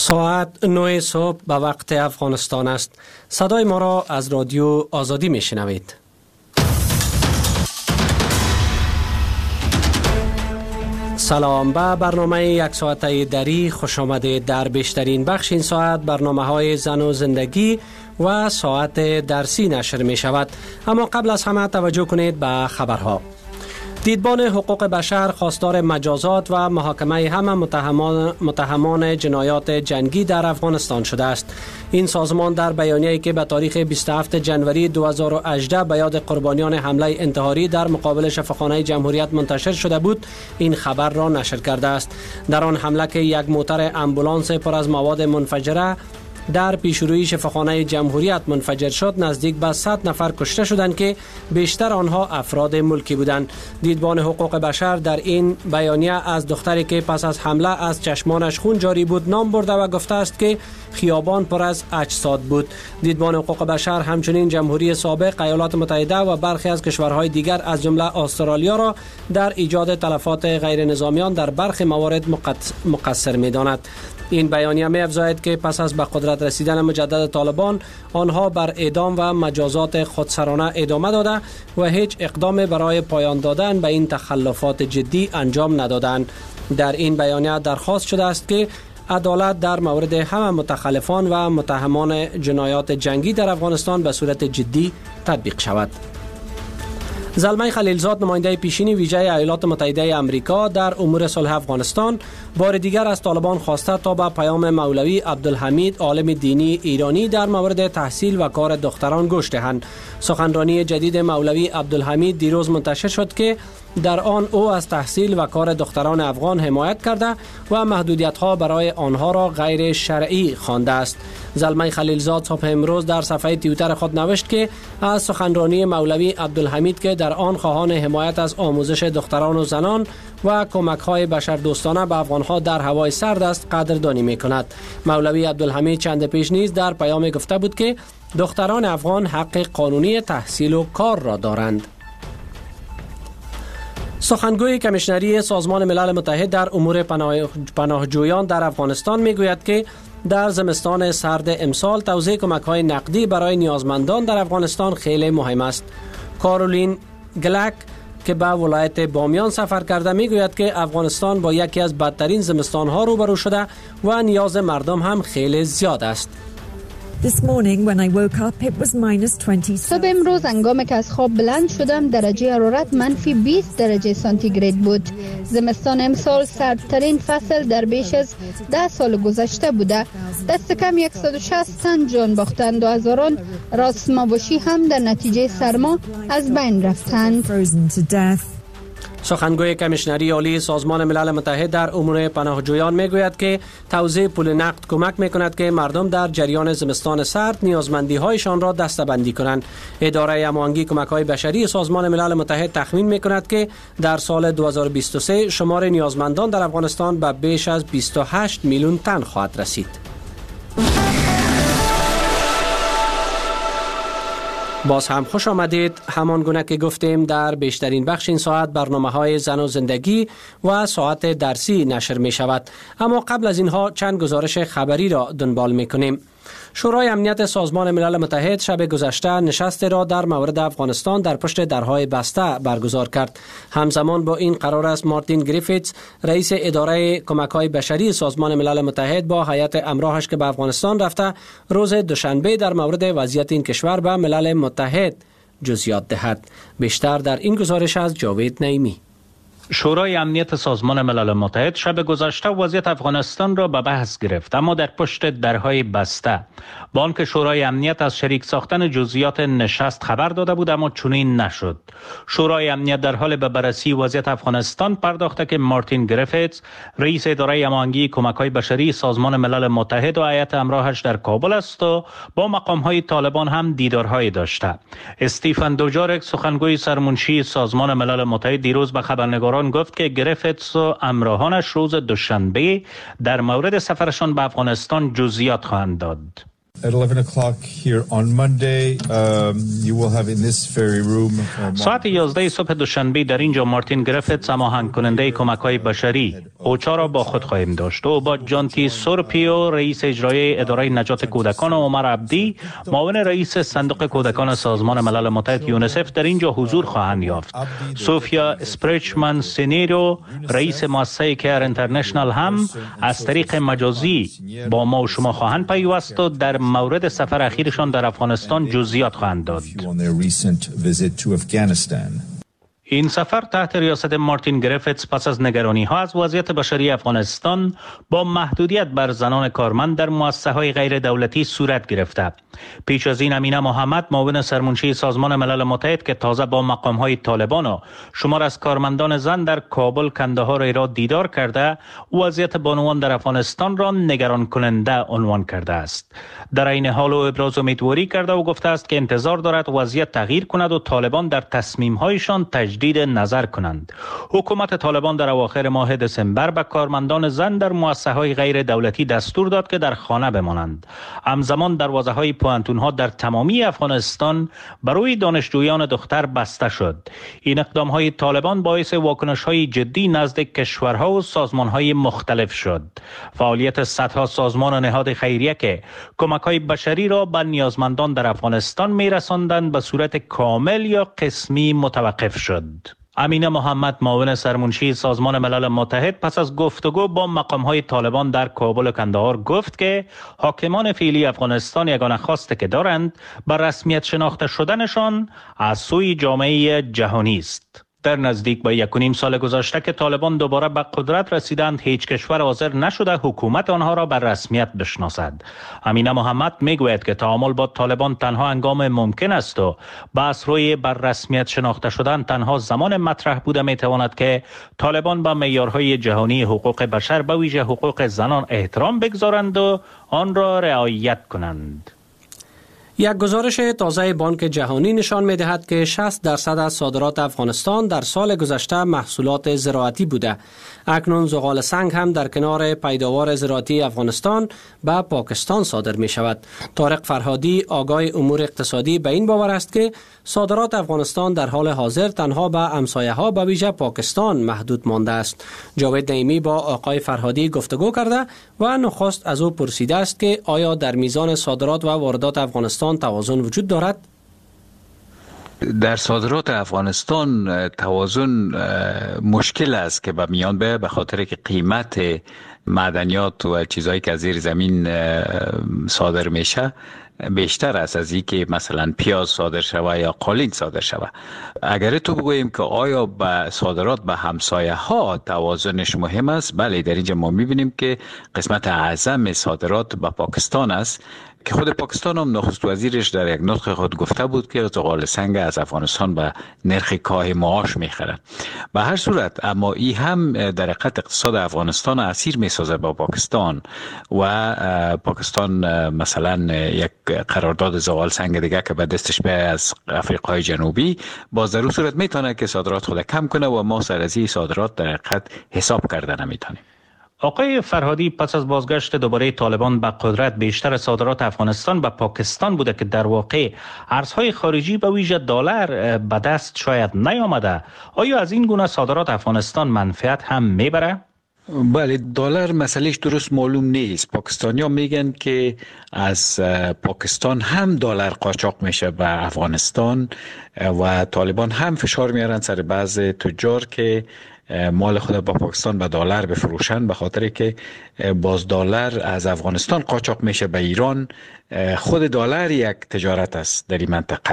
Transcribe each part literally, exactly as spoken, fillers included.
ساعت نه صبح به وقت افغانستان است. صدای ما را از رادیو آزادی می شنوید. سلام، به برنامه یک ساعته دری خوش آمده. در بیشترین بخش این ساعت برنامه های زن و زندگی و ساعت درسی نشر می شود. اما قبل از همه توجه کنید به خبرها. دیدبان حقوق بشر خواستار مجازات و محاکمه همه متهمان, متهمان جنایات جنگی در افغانستان شده است. این سازمان در بیانیه‌ای که به تاریخ بیست و هفتم ژانویه دو هزار و هجده به یاد قربانیان حمله انتحاری در مقابل شفاخانه جمهوریت منتشر شده بود، این خبر را نشر کرده است. در آن حمله که یک موتر امبولانس پر از مواد منفجره در پیشروی شفاخانه جمهوریت منفجر شد، نزدیک به صد نفر کشته شدند که بیشتر آنها افراد ملکی بودند. دیدبان حقوق بشر در این بیانیه از دختری که پس از حمله از چشمانش خون جاری بود نام برده و گفته است که خیابان پر از اجساد بود. دیدبان حقوق بشر همچنین جمهوری سابق، ایالات متحده و برخی از کشورهای دیگر از جمله استرالیا را در ایجاد تلفات غیر نظامیان در برخی موارد مقصر می‌داند. این بیانیه می افزاید که پس از به قدرت رسیدن مجدد طالبان، آنها بر اعدام و مجازات خودسرانه ادامه داده و هیچ اقدام برای پایان دادن به این تخلفات جدی انجام ندادند. در این بیانیه درخواست شده است که عدالت در مورد همه متخلفان و متهمان جنایات جنگی در افغانستان به صورت جدی تطبیق شود. زلمه خلیلزاد، نماینده پیشین ویژه ایالات متحده آمریکا در امور صلح افغانستان، بار دیگر از طالبان خواسته تا به پیام مولوی عبدالحمید، عالم دینی ایرانی، در مورد تحصیل و کار دختران گوش دهند. سخنرانی جدید مولوی عبدالحمید دیروز منتشر شد که در آن او از تحصیل و کار دختران افغان حمایت کرده و محدودیت‌ها برای آنها را غیر شرعی خوانده است. زلمه خلیلزاد صبح امروز در صفحه توییتر خود نوشت که از سخنرانی مولوی عبدالحمید که در آن خواهان حمایت از آموزش دختران و زنان و کمک‌های بشردوستانه به افغان‌ها در هوای سرد است قدردانی می‌کند. مولوی عبدالحمید چند پیش نیز در پیام گفته بود که دختران افغان حق قانونی تحصیل و کار را دارند. سخنگوی کمیشنری سازمان ملل متحد در امور پناه... پناهجویان در افغانستان میگوید که در زمستان سرد امسال توزیع کمک‌های نقدی برای نیازمندان در افغانستان خیلی مهم است. کارولین گلک که به ولایت بامیان سفر کرده میگوید که افغانستان با یکی از بدترین زمستان‌ها روبرو شده و نیاز مردم هم خیلی زیاد است. صبح امروز هنگامی که از خواب بلند شدم درجه حرارت منفی بیست درجه سانتیگراد بود. زمستان امسال سردترین فصل در بیش از ده سال گذشته بوده. دست کم صد و شصت تن جان باختند و هزاران راس ماباشی هم در نتیجه سرما از بین رفتند. سخنگوی کمیشنری عالی سازمان ملل متحد در امور پناهجویان میگوید که توزیع پول نقد کمک میکند که مردم در جریان زمستان سرد نیازمندی هایشان را دسته‌بندی کنند. اداره هماهنگی کمک‌های بشری سازمان ملل متحد تخمین میکند که در سال دو هزار و بیست و سه شمار نیازمندان در افغانستان به بیش از بیست و هشت میلیون تن خواهد رسید. باز هم خوش آمدید. همان گونه که گفتیم در بیشترین بخش این ساعت برنامه های زن و زندگی و ساعت درسی نشر می شود. اما قبل از اینها چند گزارش خبری را دنبال می کنیم. شورای امنیت سازمان ملل متحد شب گذشته نشست را در مورد افغانستان در پشت درهای بسته برگزار کرد. همزمان با این قرار است مارتین گریفیتس، رئیس اداره کمک‌های بشری سازمان ملل متحد، با هیئت همراهش که به افغانستان رفته، روز دوشنبه در مورد وضعیت این کشور به ملل متحد جزئیات دهد. بیشتر در این گزارش از جاوید نعیمی. شورای امنیت سازمان ملل متحد شب گذشته وضعیت افغانستان را به بحث گرفت، اما در پشت درهای بسته. با آنکه شورای امنیت از شریک ساختن جزئیات نشست خبر داده بود، اما چنین نشد. شورای امنیت در حال به بررسی وضعیت افغانستان پرداخته که مارتین گریفیتس، رئیس اداره هماهنگی کمک‌های بشری سازمان ملل متحد و هیئت همراهش در کابل است و با مقام‌های طالبان هم دیدارهایی داشته. استیفن دوجارک، سخنگوی سرمنشی سازمان ملل متحد، دیروز به خبرنگاران گفت که گریفیتس و همراهانش روز دوشنبه در مورد سفرشان به افغانستان جزئیات خواهند داد. ساعت یازده صبح دوشنبه در اینجا مارتین گریفتس، هماهنگ کننده کمک‌های بشری اوچا را با خود خواهیم داشت. او با جانتی سورپیو، رئیس اجرایی اداره نجات کودکان، و عمر عبدی، معاون رئیس صندوق کودکان سازمان ملل متحد یونیسف در اینجا حضور خواهند یافت. سوفیا اسپریچمن سینیرو، رئیس مؤسسه کیر اینترنشنال، هم از طریق مجازی با ما و شما خواهند پیوست و در مورد سفر اخیرشان در افغانستان جزئیات خواهند داد. این سفر تحت ریاست مارتین گریفتس پس از نگرانی ها از وضعیت بشری افغانستان با محدودیت بر زنان کارمند در مؤسسه های غیر دولتی صورت گرفته. پیش از این امینه محمد، معاون سرمنشی سازمان ملل متحد که تازه با مقام های طالبان و شمار از کارمندان زن در کابل، کندهار را دیدار کرده، وضعیت بانوان در افغانستان را نگران کننده عنوان کرده است. در این حال او ابراز امیدواری کرده و گفته است که انتظار دارد وضعیت تغییر کند و طالبان در تصمیم هایشان تجدید نظر کنند. حکومت طالبان در اواخر ماه دسامبر به کارمندان زن در مؤسسه های غیر دولتی دستور داد که در خانه بمانند. همزمان دروازه های پوانتون ها در تمامی افغانستان برای دانشجویان دختر بسته شد. این اقدام های طالبان باعث واکنش های جدی نزد کشورها و سازمان های مختلف شد. فعالیت صدها سازمان و نهاد خیریه که کمک های بشری را به نیازمندان در افغانستان می رساندند به صورت کامل یا قسمی متوقف شد. امینه محمد، معاون سرمنشی سازمان ملل متحد، پس از گفتگو با مقام‌های طالبان در کابل و کندهار گفت که حاکمان فعلی افغانستان یگانه خواسته که دارند بر رسمیت شناخته شدنشان از سوی جامعه جهانی است. در نزدیک به یک و نیم سال گذشته که طالبان دوباره به قدرت رسیدند، هیچ کشور حاضر نشده حکومت آنها را بر رسمیت بشناسد. امینه محمد میگوید که تعامل با طالبان تنها هنگام ممکن است و بحث روی بر رسمیت شناخته شدن تنها زمان مطرح بوده میتواند که طالبان به معیارهای جهانی حقوق بشر، به ویژه حقوق زنان، احترام بگذارند و آن را رعایت کنند. یک گزارش تازه بانک جهانی نشان می‌دهد که شصت درصد از صادرات افغانستان در سال گذشته محصولات زراعتی بوده. اکنون زغال سنگ هم در کنار پیداوار زراعتی افغانستان به پاکستان صادر می شود. طارق فرهادی، آگاه امور اقتصادی، به این باور است که صادرات افغانستان در حال حاضر تنها به همسایه ها به ویژه پاکستان محدود مانده است. جاوید نعیمی با آقای فرهادی گفتگو کرده و نخست از او پرسیده است که آیا در میزان صادرات و واردات افغانستان توازن وجود دارد؟ در صادرات افغانستان توازن مشکل است که به میان به به خاطر که قیمت معدنیات و چیزهایی که از زیر زمین صادر میشه بیشتر است از این که مثلا پیاز صادر شوه یا قالین صادر شوه. اگر تو بگوییم که آیا به صادرات به همسایه ها توازنش مهم است، بله، در اینجا ما میبینیم که قسمت اعظم صادرات به پاکستان است که خود پاکستان هم نخست وزیرش در یک نطق خود گفته بود که زغال سنگ از افغانستان به نرخ کاه معاش میخره. به هر صورت اما این هم در حقیقت اقتصاد افغانستان اسیر میسازه با پاکستان و پاکستان مثلا یک قرارداد زغال سنگ دیگه که به دستش به از افریقای جنوبی باز در صورت میتونه که صادرات خود کم کنه و ما سر از این صادرات در حقیقت حساب کرده نمیتونیم. آقای فرهادی، پس از بازگشت دوباره طالبان به قدرت، بیشتر صادرات افغانستان به پاکستان بوده که در واقع ارزهای خارجی به ویژه دلار به دست شاید نیامده. آیا از این گونه صادرات افغانستان منفعت هم میبره؟ بله، دلار مسئلهش درست معلوم نیست. پاکستانی ها میگن که از پاکستان هم دلار قاچاق میشه به افغانستان و طالبان هم فشار میارن سر بعض تجار که مال خود با پاکستان به دلار بفروشن، به خاطر که باز دلار از افغانستان قاچاق میشه به ایران. خود دلار یک تجارت است در این منطقه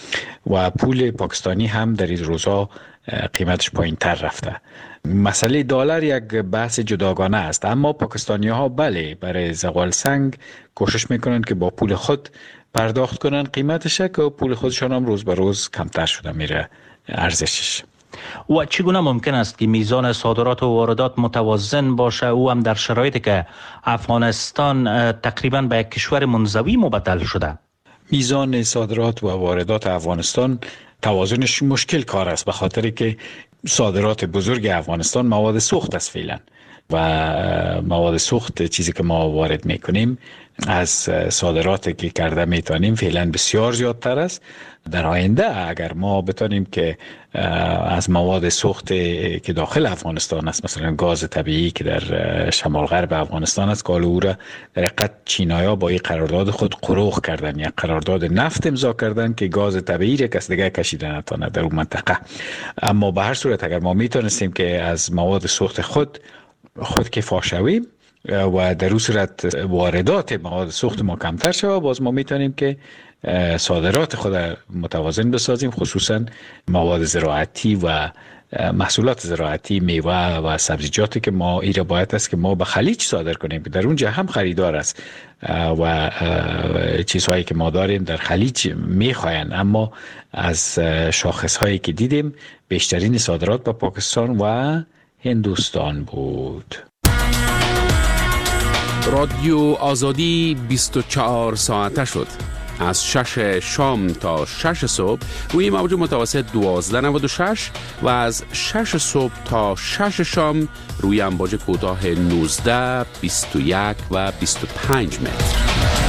و پول پاکستانی هم در این روزا قیمتش پایین تر رفته. مسئله دلار یک بحث جداگانه است، اما پاکستانی ها بله برای زغال سنگ کوشش میکنن که با پول خود پرداخت کنن قیمتش، که پول خودشان هم روز به روز کمتر شده میره ارزشش. و چگونه ممکن است که میزان صادرات و واردات متوازن باشه، او هم در شرایطی که افغانستان تقریبا به یک کشور منزوی مبدل شده؟ میزان صادرات و واردات افغانستان توازنش مشکل کار است، به خاطر که صادرات بزرگ افغانستان مواد سوخت است فعلا و مواد سوخت چیزی که ما وارد میکنیم از صادراتی که کرده میتونیم فعلا بسیار زیادتر است. در آینده اگر ما بتونیم که از مواد سوخت که داخل افغانستان است، مثلا گاز طبیعی که در شمال غرب افغانستان است، قال او را در حقیقت چینایا با این قرارداد خود قروغ کردن یا قرارداد نفت امضا کردن که گاز طبیعی را کس دیگه کشیدن نتونه در اون منطقه. اما به هر صورت اگر ما میتونستیم که از مواد سوخت خود خود کفا شویم و در اون صورت واردات مواد سوخت ما کمتر شود، باز ما میتونیم که صادرات خود متوازن بسازیم، خصوصا مواد زراعتی و محصولات زراعتی، میوه و سبزیجاتی که ما ایره باید است که ما به خلیج صادر کنیم که در اونجا هم خریدار است و چیزهایی که ما داریم در خلیج میخواین. اما از شاخصهایی که دیدیم بیشترین صادرات به پاکستان و هندوستان بود. رادیو آزادی بیست و چهار ساعته شد. از شش شام تا شش صبح روی موج متوسط دوازده نود و شش و از شش صبح تا شش شام روی امواج کوتاه نوزده، بیست و یک و بیست و پنج متر.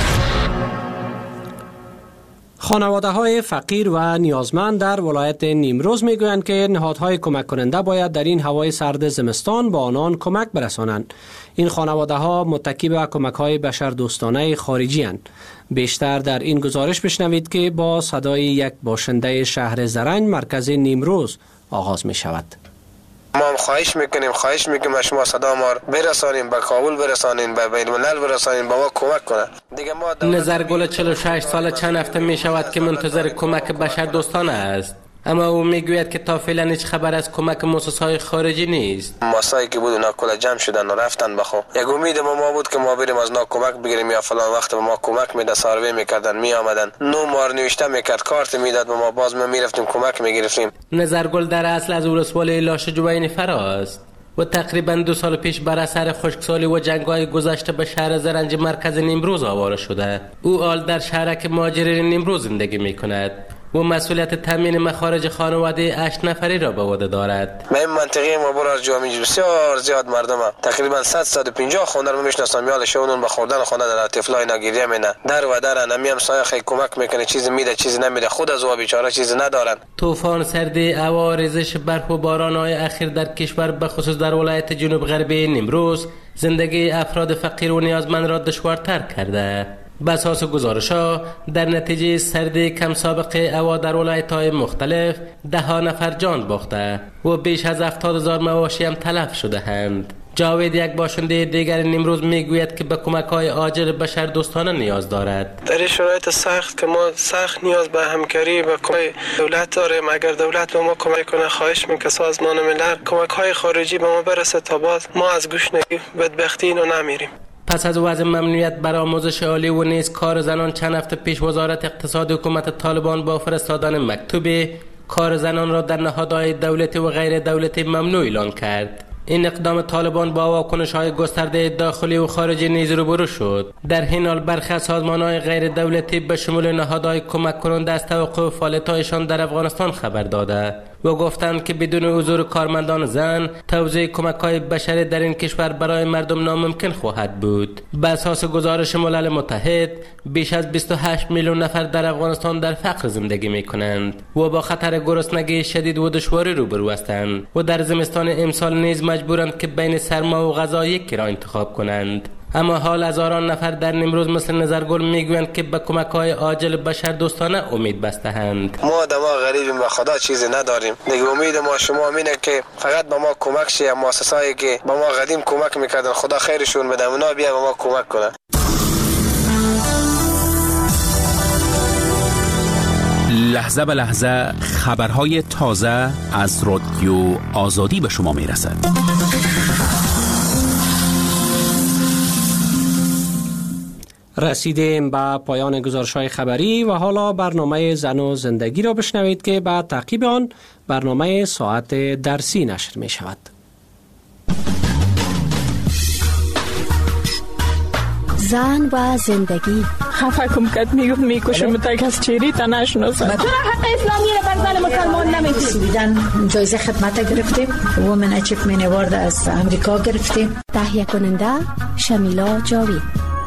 خانواده های فقیر و نیازمند در ولایت نیمروز می گویند که نهادهای کمک کننده باید در این هوای سرد زمستان با آنان کمک برسانند. این خانواده ها متکی به کمک های بشردوستانه خارجی اند. بیشتر در این گزارش بشنوید که با صدای یک باشنده شهر زرنج مرکز نیمروز آغاز می شود. ما هم خواهش میکنیم خواهش میکنیم شما صدا ما برسانیم، به کابل برسانیم، به بین الملل برسانیم، به ما کمک کنه. دیگه ما نظرگل چهل و شش سال چند هفته می شود که منتظر کمک بشردوستانه است، اما او میگوید که تا فعلا هیچ خبر از کمک مؤسسه‌های خارجی نیست. ماسایی که بود اونا کلا جمع شدن و رفتن بخو. یک امید ما ما بود که ما بریم از نا کمک بگیریم یا فلان وقت به ما کمک میده، سروی میکردن، می آمدن، نو مار نوشته میکرد، کارت میداد به ما، باز ما میرفتیم کمک میگرفتیم. نظرگل در اصل از ولسوالی لاشجوین فراست و تقریبا دو سال پیش بر اثر خشکسالی و جنگ‌های گذشته به شهر زرنج مرکز نیمروز آواره شده. او آل در شهرک مهاجرین نیمروز زندگی میکند و مسئولیت تامین مخارج خانواده هشت نفری را به عهده دارد. من منطقه ما برای جامعه بسیار زیاد مردم هم. تقریبا صد صد و پنجاه خانه رو میشناسم، یال شونون به خوردن خانه در طفلای نگیریه مینه، در و در انمی هم سایه خیلی کمک میکنه، چیزی میده چیزی نمیده، خود از او بیچاره چیزی ندارن. طوفان سردی، هوا، ریزش برف و باران‌های اخیر در کشور به خصوص در ولایت جنوب غربی نیمروز زندگی افراد فقیر و نیازمند را دشوارتر کرده. به اساس گزارش‌ها در نتیجه سردی کم سابقه هوا در ولایت‌های مختلف ده ها نفر جان باخته و بیش از هفتاد هزار مواشی هم تلف شده اند. جاوید یک باشنده دیگر نیمروز میگوید که به کمک‌های عاجل بشردوستانه نیاز دارد. در این شرایط سخت که ما سخت نیاز به همکاری و کمک دولت داریم، اگر دولت به ما کمک کنه خواهش می‌کنم که سازمان ملل کمک‌های خارجی به ما برسه تا باز ما از گشنگی بدبختی اینو نمیریم. پس از وضع ممنوعیت بر آموزش عالی و نیز کار زنان چند هفته پیش وزارت اقتصاد حکومت طالبان با فرستادن مکتوبی کار زنان را در نهادهای دولتی و غیر دولتی ممنوع اعلان کرد. این اقدام طالبان با واکنش‌های گسترده داخلی و خارجی نیز روبرو شد. در این حال برخی از سازمان‌های غیر دولتی به شمول نهادهای کمک کننده از توقف فعالیت‌هایشان در افغانستان خبر داده و گفتند که بدون حضور کارمندان زن توزیع کمک‌های بشری در این کشور برای مردم ناممکن خواهد بود. به اساس گزارش ملل متحد بیش از بیست و هشت میلیون نفر در افغانستان در فقر زندگی می‌کنند و با خطر گرسنگی شدید و دشواری روبرو هستند و در زمستان امسال نیز مجبورند که بین سرما و غذا یکی را انتخاب کنند. اما حال هزاران نفر در نیمروز مثل نظرگل میگویند که به کمک‌های عاجل بشردوستانه امید بسته‌اند. ما دما غریبیم، به خدا چیزی نداریم. دیگه امید ما شما اینه که فقط به ما کمک شه، مؤسسه‌ای که به ما قدیم کمک میکردن خدا خیرشون بده، اونا بیا به ما کمک کنه. لحظه به لحظه خبرهای تازه از رادیو آزادی به شما میرسد. رسیدیم به پایان گزارش‌های خبری و حالا برنامه زن و زندگی را بشنوید که بعد تعقیب آن برنامه ساعت درسی نشر می شود. زن و زندگی. خفه کم کد میگفت میکشم تا کس چیری تا نشناسم. چرا حق اسلامی را بر زن مسلمان نمیدی؟ سویدن جایزه خدمت گرفتیم. وومن اچیومنت اوارد از امریکا گرفتیم. تهیه کننده شمیلا جاوید.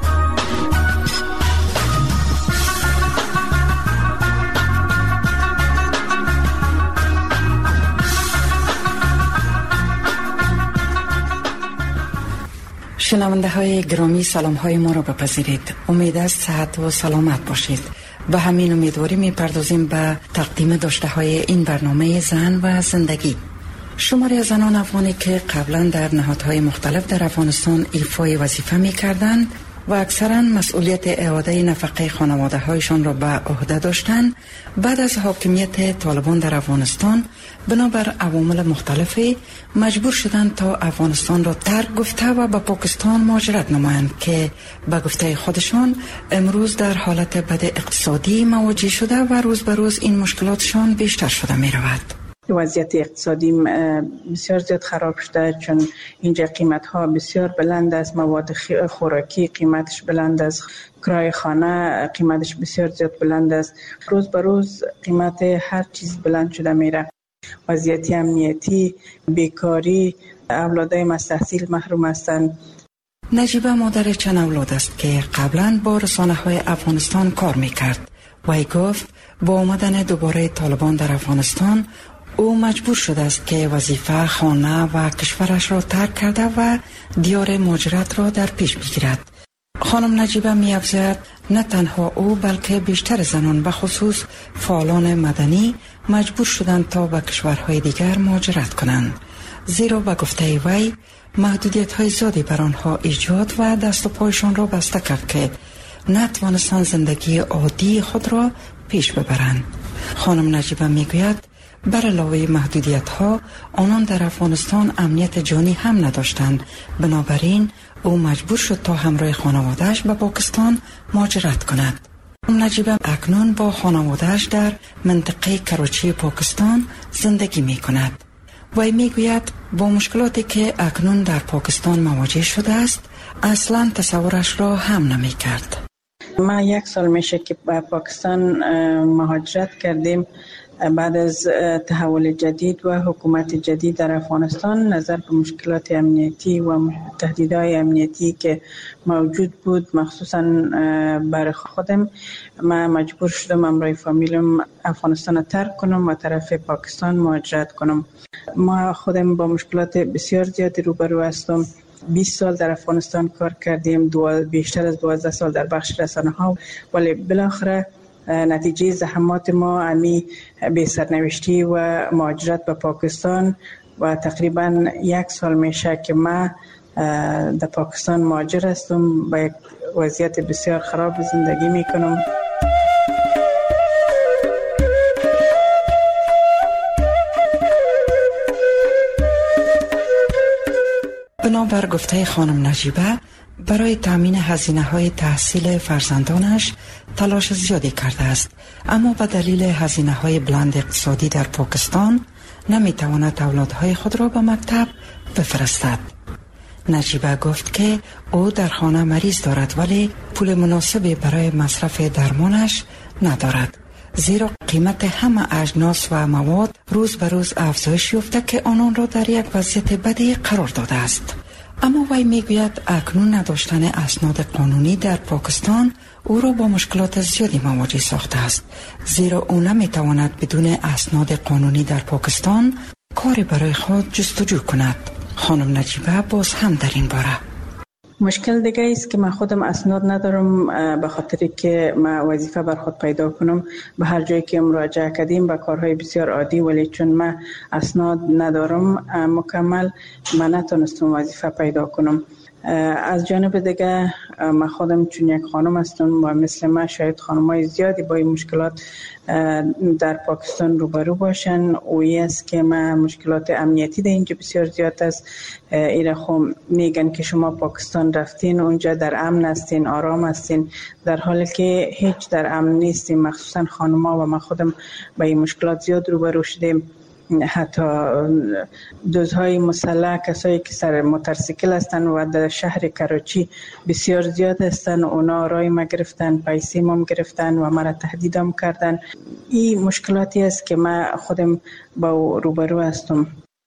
شنونده های گرامی، سلام های ما را بپذیرید. امید است صحت و سلامت باشید. به همین امیدواری می پردازیم به تقدیم داشته های این برنامه زن و زندگی. شماری از زنان افغانی که قبلا در نهادهای مختلف در افغانستان ایفای وظیفه می کردند و اکثرا مسئولیت اعاده نفقه خانواده هایشان را به عهده داشتند، بعد از حاکمیت طالبان در افغانستان بنابر عوامل مختلفی مجبور شدند تا افغانستان را ترک گفته و به پاکستان مهاجرت نمایند که به گفته خودشان امروز در حالت بد اقتصادی مواجه شده و روز به روز این مشکلاتشان بیشتر شده می رود. وضعیت اقتصادی بسیار زیاد خراب شده، چون اینجا قیمت ها بسیار بلند است، مواد خوراکی قیمتش بلند است، کرایه خانه قیمتش بسیار زیاد بلند است، روز به روز قیمت هر چیز بلند شده میره. وضعیت امنیتی، بیکاری، اولادای مستحصیل محروم هستند. نجیبه مادر چند اولاد است که قبلا با رسانه های افغانستان کار میکرد. وی گفت با آمدن دوباره طالبان در افغانستان او مجبور شده است که وظیفه، خانه و کشورش را ترک کرده و دیار مهاجرت را در پیش بگیرد. خانم نجیبه می افزاید نه تنها او بلکه بیشتر زنان به خصوص فعالان مدنی مجبور شدند تا به کشورهای دیگر مهاجرت کنند، زیرا به گفته وی محدودیت های زیادی بر آنها ایجاد و دست و پایشان را بسته کرد که نتوانستند زندگی عادی خود را پیش ببرند. خانم نجیبه می گوید بر علاوه محدودیت ها آنان در افغانستان امنیت جانی هم نداشتند، بنابراین او مجبور شد تا همراه خانواده‌اش به پاکستان مهاجرت کند. نجیبه اکنون با خانواده‌اش در منطقه کراچی پاکستان زندگی می کند. وی می گوید با مشکلاتی که اکنون در پاکستان مواجه شده است اصلا تصورش را هم نمی کرد. ما یک سال میشه که به پاکستان مهاجرت کردیم بعد از تحول جدید و حکومت جدید در افغانستان. نظر به مشکلات امنیتی و تهدیدهای امنیتی که موجود بود، مخصوصا برای خودم، ما مجبور شدم امروی فامیلم افغانستان را ترک کنم و طرف پاکستان مهاجرت کنم. ما خودم با مشکلات بسیار زیادی روبرو هستم. بیست سال در افغانستان کار کردیم، دو بیشتر از دوازده سال در بخش رسانه ها، ولی بالاخره نتیجه زحمات ما امی به سرنوشتی و مهاجرت به پاکستان و تقریبا یک سال میشه که ما در پاکستان مهاجر هستم. با یک وضعیت بسیار خراب زندگی میکنم. بنابر گفته خانم نجیبه برای تامین هزینه های تحصیل فرزندانش تلاش زیادی کرده است، اما به دلیل هزینه های بلند اقتصادی در پاکستان نمی تواند اولادهای خود را به مکتب بفرستد. نجیبه گفت که او در خانه مریض دارد ولی پول مناسبی برای مصرف درمانش ندارد، زیرا قیمت همه اجناس و مواد روز به روز افزایش یافته که آنان را در یک وضعیت بدی قرار داده است. اما وی میگوید اکنون نداشتن اسناد قانونی در پاکستان او را با مشکلات زیادی مواجه ساخته است، زیرا او نمیتواند بدون اسناد قانونی در پاکستان کاری برای خود جستجو کند. خانم نجیبه باز هم در این باره مشکل دیگه است که من خودم اسناد ندارم، به خاطری که من وظیفه بر خود پیدا کنم. به هر جایی که مراجعه کردیم به کارهای بسیار عادی، ولی چون من اسناد ندارم مکمل، من نتونستم وظیفه پیدا کنم. از جانب دیگه من خودم چون یک خانم هستم و مثل من شاید خانمای زیادی با این مشکلات در پاکستان روبرو باشن. اویی است که من مشکلات امنیتی در اینجا بسیار زیاد است. ایره خب میگن که شما پاکستان رفتین، اونجا در امن هستین، آرام هستین، در حالی که هیچ در امن نیستیم. مخصوصا خانما و من خودم با این مشکلات زیاد روبرو شدیم. حتی دزدهای مسلح، کسایی که سر موتورسیکل هستند و در شهر کراچی بسیار زیاد هستند، اونا رای ما گرفتن، پیسه ما گرفتن و مرا تهدیدم کردن. این مشکلاتی است که ما خودم با روبرو هستم.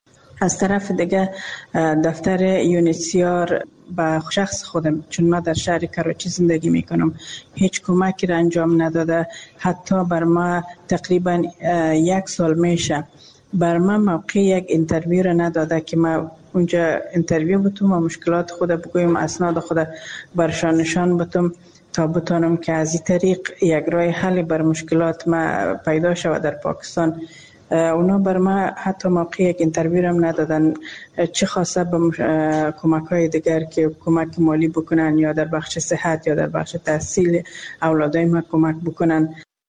از طرف دیگه دفتر یونیسیار با شخص خودم، چون ما در شهر کراچی زندگی میکنم، هیچ کمکی را انجام نداده. حتی بر ما تقریبا یک سال میشه بر ما موقع یک اینترویو را نداده که ما اونجا اینترویو بتوم و مشکلات خود بگویم، اسناد خود برشان نشان بتوم تا بتونم که از این طریق یک راه حل بر مشکلات ما پیدا شود در پاکستان. اونا بر ما حتی موقع یک اینترویو هم ندادن، چه خاصه به کمک های دیگر که کمک مالی بکنن یا در بخش صحت یا در بخش تحصیل اولادای ما کمک بکنن.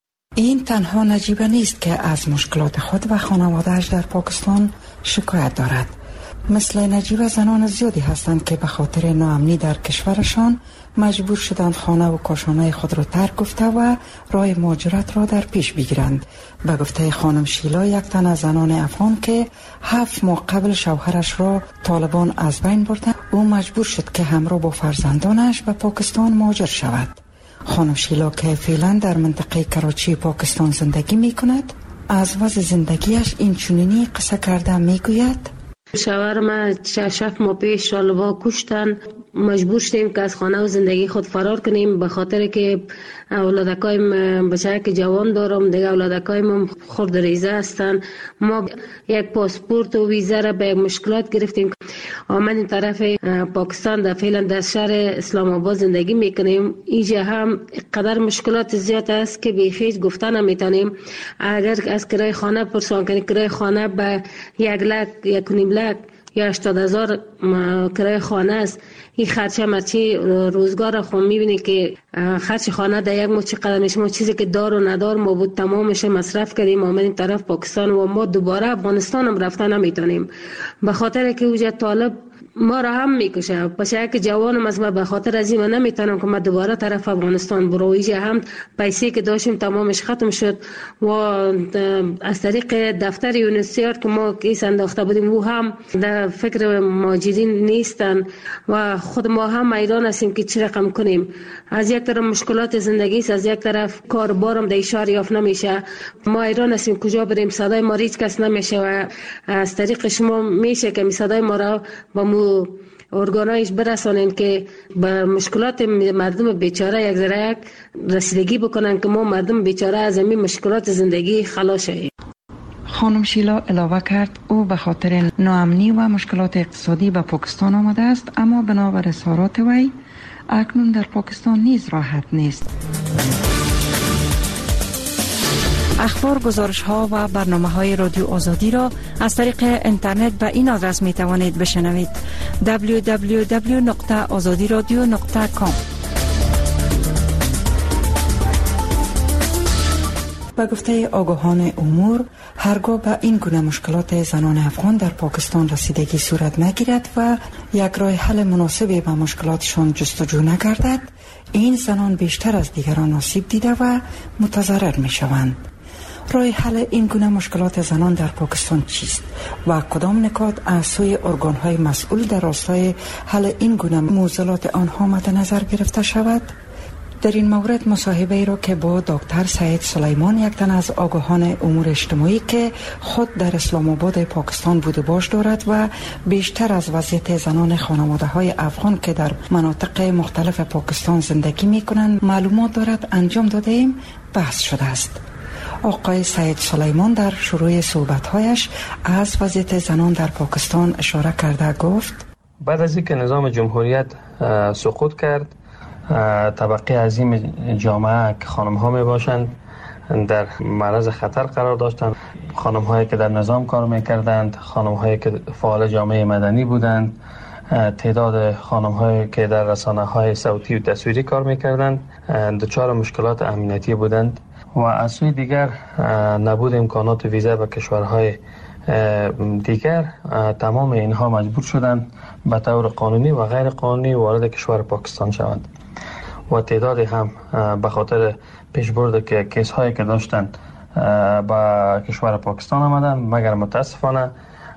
این تنها نجیبه نیست که از مشکلات خود و خانواده‌اش در پاکستان شکایت دارد. مثل نجیبه زنان زیادی هستند که به خاطر ناامنی در کشورشان مجبور شدند خانه و کاشانه خود را ترک گفته و راه مهاجرت را در پیش بگیرند. به گفته خانم شیلا، یک تن از زنان افغان که هفت ماه قبل شوهرش را طالبان از بین بردند، او مجبور شد که همراه با فرزندانش به پاکستان مهاجر شود. خانم شیلا که فعلا در منطقه کراچی پاکستان زندگی می کند، از وضع زندگیش این چنینی قصه کرده می گوید: شوهر ما شش ماه پیش طالبان کشتن، مجبور شدیم که از خانه و زندگی خود فرار کنیم به خاطر که اولادکایم بچه که جوان دارم، دیگه اولادکایم خرد ریزه هستن. ما یک پاسپورت و ویزا را به مشکلات گرفتیم. آمدیم طرف پاکستان، در فعلا در شهر اسلام آباد زندگی میکنیم. اینجا هم قدر مشکلات زیاد است که بیخیج گفتن نمیتونیم. اگر از کرای خانه پرسان کنی، کرای خانه به یک لک یک نیم لک یا هشتاد هزار کرای خانه است. این خرچه مرچی روزگار خود میبینی که خرچ خانه در یک ماه چقدر میشه. ما چیزی که دار و ندار ما بود تمامش مصرف کردیم، آمدیم طرف پاکستان و ما دوباره افغانستان هم رفتن نمیتونیم به خاطر که اوجه طالب ما را هم میکشه. بچه که جوانم از ما به خاطر از این من نمیتونم که ما دوباره طرف افغانستان برو. اینجا هم پیسه که داشتیم تمامش ختم شد و از طریق دفتر یونیسیار که ما کیس انداخته بودیم او هم در فکر مهاجرین نیستن و خود ما هم ایران هستیم که چی رقم کنیم. از یک طرف مشکلات زندگی است، از یک طرف کاربارم در شهر یافت نمیشه. ما ایران هستیم کجا بریم؟ صدای ما هیچ کس نمیشه و از طریق شما میشه که صدای ما را با مو ارگانایش برسانین که به مشکلات مردم بیچاره یک ذره یک رسیدگی بکنن که ما مردم بیچاره از این مشکلات زندگی خلاص شویم. خانم شیلا علاوه کرد او به خاطر ناامنی و مشکلات اقتصادی به پاکستان آمده است، اما بنابر اظهارات وی اکنون در پاکستان نیز راحت نیست. اخبار، گزارش ها و برنامه های رادیو آزادی را از طریق اینترنت به این آدرس می توانید بشنوید: دبلیو دبلیو دبلیو نقطه آزادی رادیو نقطه کام. به گفته آگاهان امور، هرگاه به این گونه مشکلات زنان افغان در پاکستان رسیدگی صورت نگیرد و یک راه حل مناسبی به مشکلاتشان جستجو نگردد، این زنان بیشتر از دیگران آسیب دیده و متضرر می شوند. راه حل این گونه مشکلات زنان در پاکستان چیست و کدام نکات از سوی ارگان‌های مسئول در راستای حل این گونه معضلات آنها مد نظر گرفته شود؟ در این مورد مصاحبه را که با دکتر سعید سلیمان، یک تن از آگاهان امور اجتماعی که خود در اسلام آباد پاکستان بود و باش دارد و بیشتر از وضعیت زنان خانواده های افغان که در مناطق مختلف پاکستان زندگی می کنند معلومات دارد، انجام داده ایم بحث شده است. آقای سعید سلیمان در شروع صحبت‌هایش از وضعیت زنان در پاکستان اشاره کرده گفت: بعد از اینکه نظام جمهوریت سقوط کرد، طبقه عظیم جامعه که خانم ها می باشند در معرض خطر قرار داشتند. خانم هایی که در نظام کار می کردند، خانم هایی که فعال جامعه مدنی بودند، تعداد خانم هایی که در رسانه های صوتی و تصویری کار می کردند دچار مشکلات امنیتی بودند و از سوی دیگر نبود امکانات ویزا به کشورهای دیگر. تمام اینها مجبور شدند به طور قانونی و غیر قانونی وارد کشور پاکستان شوند و تعدادی هم به خاطر پیشبرد که کیس هایی که داشتند به کشور پاکستان آمدن، مگر متاسفانه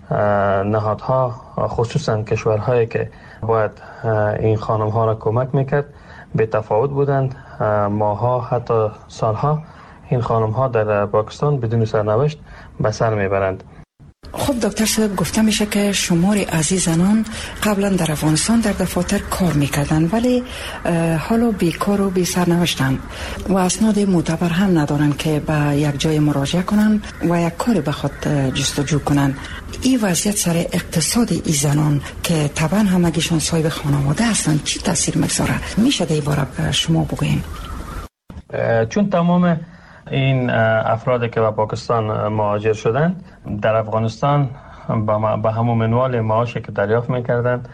نهادها خصوصا کشورهایی که باید این خانم ها را کمک میکرد به تفاوت بودند. ماها حتی سالها این خانم ها در پاکستان بدون سرنوشت به سر میبرند. خب دکتر صاحب، گفته میشه که شماری از این زنان قبلا در افغانستان در دفاتر کار میکردن ولی حالا بیکار و بی سرنوشتن و اسناد معتبر هم ندارن که به یک جای مراجعه کنن و یک کاری بخواد جستجو کنن. این وضعیت سر اقتصاد این زنان که طبعا همگیشون صاحب خانواده هستن چی تاثیر میگذاره؟ میشه در این باره شما بگوین؟ چون تمام این افرادی که به پاکستان مهاجر شدند در افغانستان به همون منوال معاشی که دریافت میکردند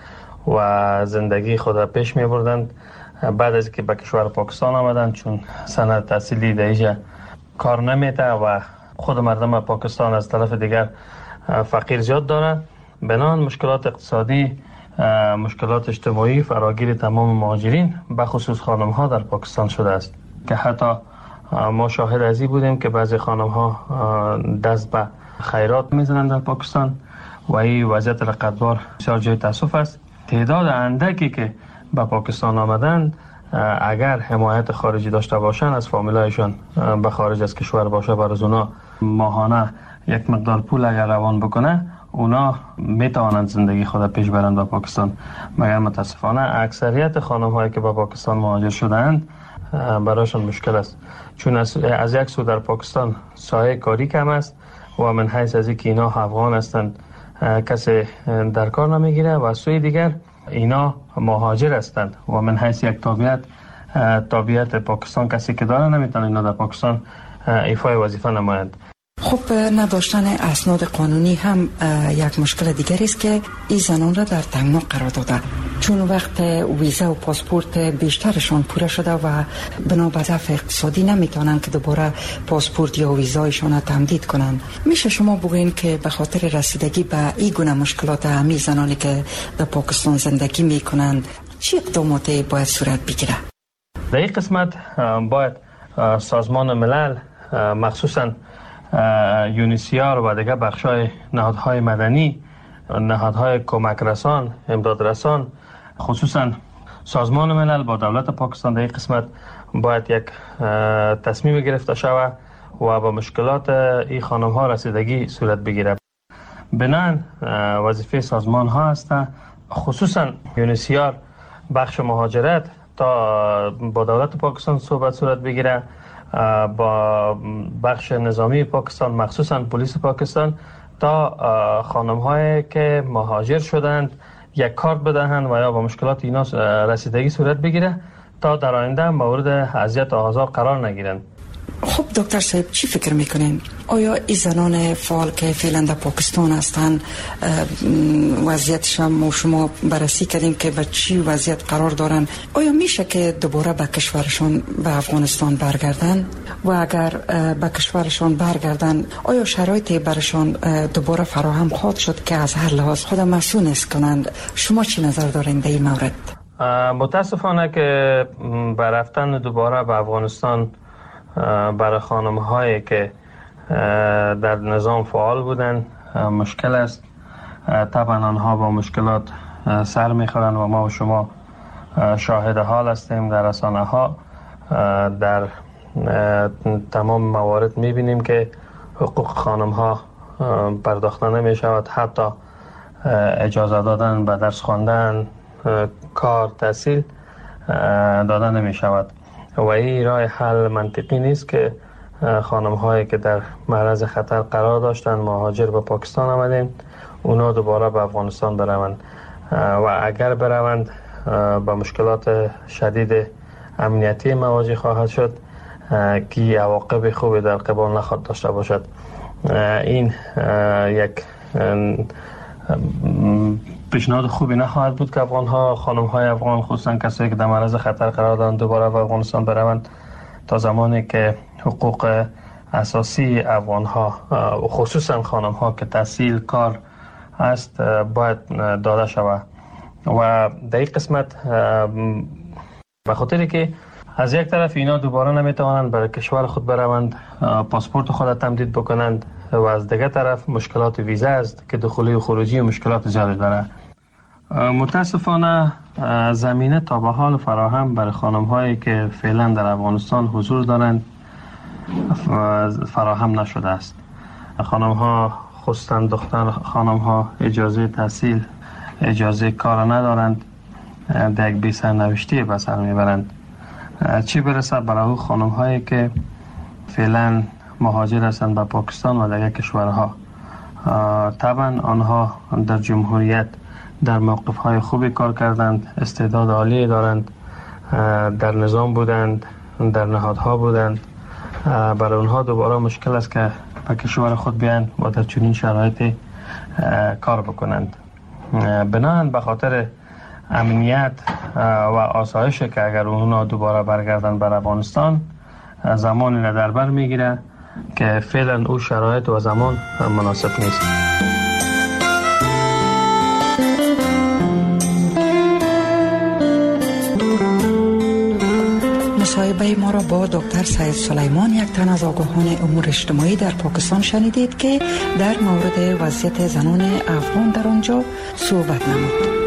و زندگی خود را پیش میبردند، بعد از که به کشور پاکستان آمدند چون سند تحصیلی در اینجا کار نمیده و خود مردم پاکستان از طرف دیگر فقیر زیاد داره، بنان مشکلات اقتصادی، مشکلات اجتماعی فراگیر تمام مهاجرین به خصوص خانم ها در پاکستان شده است که حتی ما شاهد از این بودیم که بعضی خانم ها دست به خیرات میزنند در پاکستان و این وضعیت رقتبار بسیار جای تاسف است. تعداد اندکی که به پاکستان آمدند اگر حمایت خارجی داشته باشند از فامیلایشان به خارج از کشور باشه، برای اونا ماهانه یک مقدار پول اگر روان بکنه اونا میتوانند زندگی خود پیش برند به پاکستان. مگر متاسفانه اکثریت خانم هایی که به پاکستان مهاجر شدند برایشان مشکل است، چون از, از یک سو در پاکستان سایه کاری کم است و من حیث از اینکه اینا افغان هستند کسی در کار نمیگیره و از سوی دیگر اینا مهاجر هستند و من حیث یک تابعیت تابعیت پاکستان کسی که داره نمیتونه اینا در پاکستان ایفای وظیفه نمایند. خب نداشتن اسناد قانونی هم یک مشکل دیگری است که این زنان را در تنگنا قرار داده، چون وقت ویزا و پاسپورت بیشترشان پوره شده و بنا به ضعف اقتصادی نمیتونن که دوباره پاسپورت یا ویزایشان را تمدید کنن. میشه شما بگوین که به خاطر رسیدگی به این گونه مشکلات همین زنانی که در پاکستان زندگی میکنند چه اقداماتی باید صورت بگیره؟ در این قسمت باید سازمان ملل مخصوصاً یونیسیار و دیگر بخشای نهادهای مدنی، نهادهای کمک رسان، امداد رسان، خصوصا سازمان ملل با دولت پاکستان در این قسمت باید یک تصمیم گرفته شود و با مشکلات این خانم ها رسیدگی صورت بگیره. بنان وظیفه سازمان ها است خصوصا یونیسیار بخش مهاجرت تا با دولت پاکستان صحبت صورت بگیره، با بخش نظامی پاکستان مخصوصا پلیس پاکستان تا خانم هایی که مهاجر شدند یک کارت بدهند و یا با مشکلات اینا رسیدگی صورت بگیره تا در آینده مورد اذیت و آزار قرار نگیرند. خب دکتر صاحب چی فکر میکنین؟ آیا این زنان فعال که فعلا در پاکستان هستن وضعیتش هم شما بررسی کردیم که به چی وضعیت قرار دارن، آیا میشه که دوباره به کشورشان به افغانستان برگردن و اگر به کشورشان برگردن آیا شرایطی برشان دوباره فراهم خواهد شد که از هر لحاظ خود مسئول است کنند؟ شما چی نظر دارین در این مورد؟ متاسفانه که برفتن دوباره به افغانستان برای خانم هایی که در نظام فعال بودن مشکل است. طبعا آنها با مشکلات سر میخورن و ما و شما شاهد حال هستیم در رسانه ها. در تمام موارد میبینیم که حقوق خانم ها پرداخته نمی شود، حتی اجازه دادن به درس خواندن، کار، تحصیل داده نمی شود و این راه حل منطقی نیست که خانم هایی که در معرض خطر قرار داشتن مهاجر به پاکستان آمدن اونا دوباره به افغانستان بروند و اگر بروند با مشکلات شدید امنیتی مواجه خواهد شد که عواقب خوبی در قبال نخواهد داشته باشد. این یک پیشنهاد خوبی نخواهد بود که افغان ها، خانم های افغان، خصوصا کسایی که در معرض خطر قرار دارند دوباره به افغانستان بروند تا زمانی که حقوق اساسی افغان ها و خصوصا خانم ها که تحصیل، کار است باید داده شود. و در این قسمت به خاطر که از یک طرف اینا دوباره نمیتوانند برای کشور خود بروند، پاسپورت خود را تمدید بکنند و از دیگر طرف مشکلات ویزا است که دخولی و خروجی و مشکلات زیادی داره. متاسفانه زمینه تا به حال فراهم برای خانم هایی که فعلا در افغانستان حضور دارند فراهم نشده است. خانم ها خصوصا دختر خانم ها اجازه تحصیل، اجازه کار ندارند، در یک بی سرنوشتی به سر میبرند. چی برسه برای او خانم هایی که فعلا مهاجر هستند به پاکستان و دیگر کشورها. طبعا آنها در جمهوریت در موقف های خوبی کار کردند، استعداد عالی دارند، در نظام بودند، در نهادها بودند. برای اونها دوباره مشکل است که به کشور خود بیان و در چنین شرایطی کار بکنند. بنابراین به خاطر امنیت و آسایش که اگر اونها دوباره برگردند بر افغانستان زمانی را در بر میگیره که فعلا او شرایط و زمان مناسب نیست. مصاحبه ما را با دکتر سید سلیمان، یک تن از آگاهان امور اجتماعی در پاکستان شنیدید که در مورد وضعیت زنان افغان در آنجا صحبت نمود.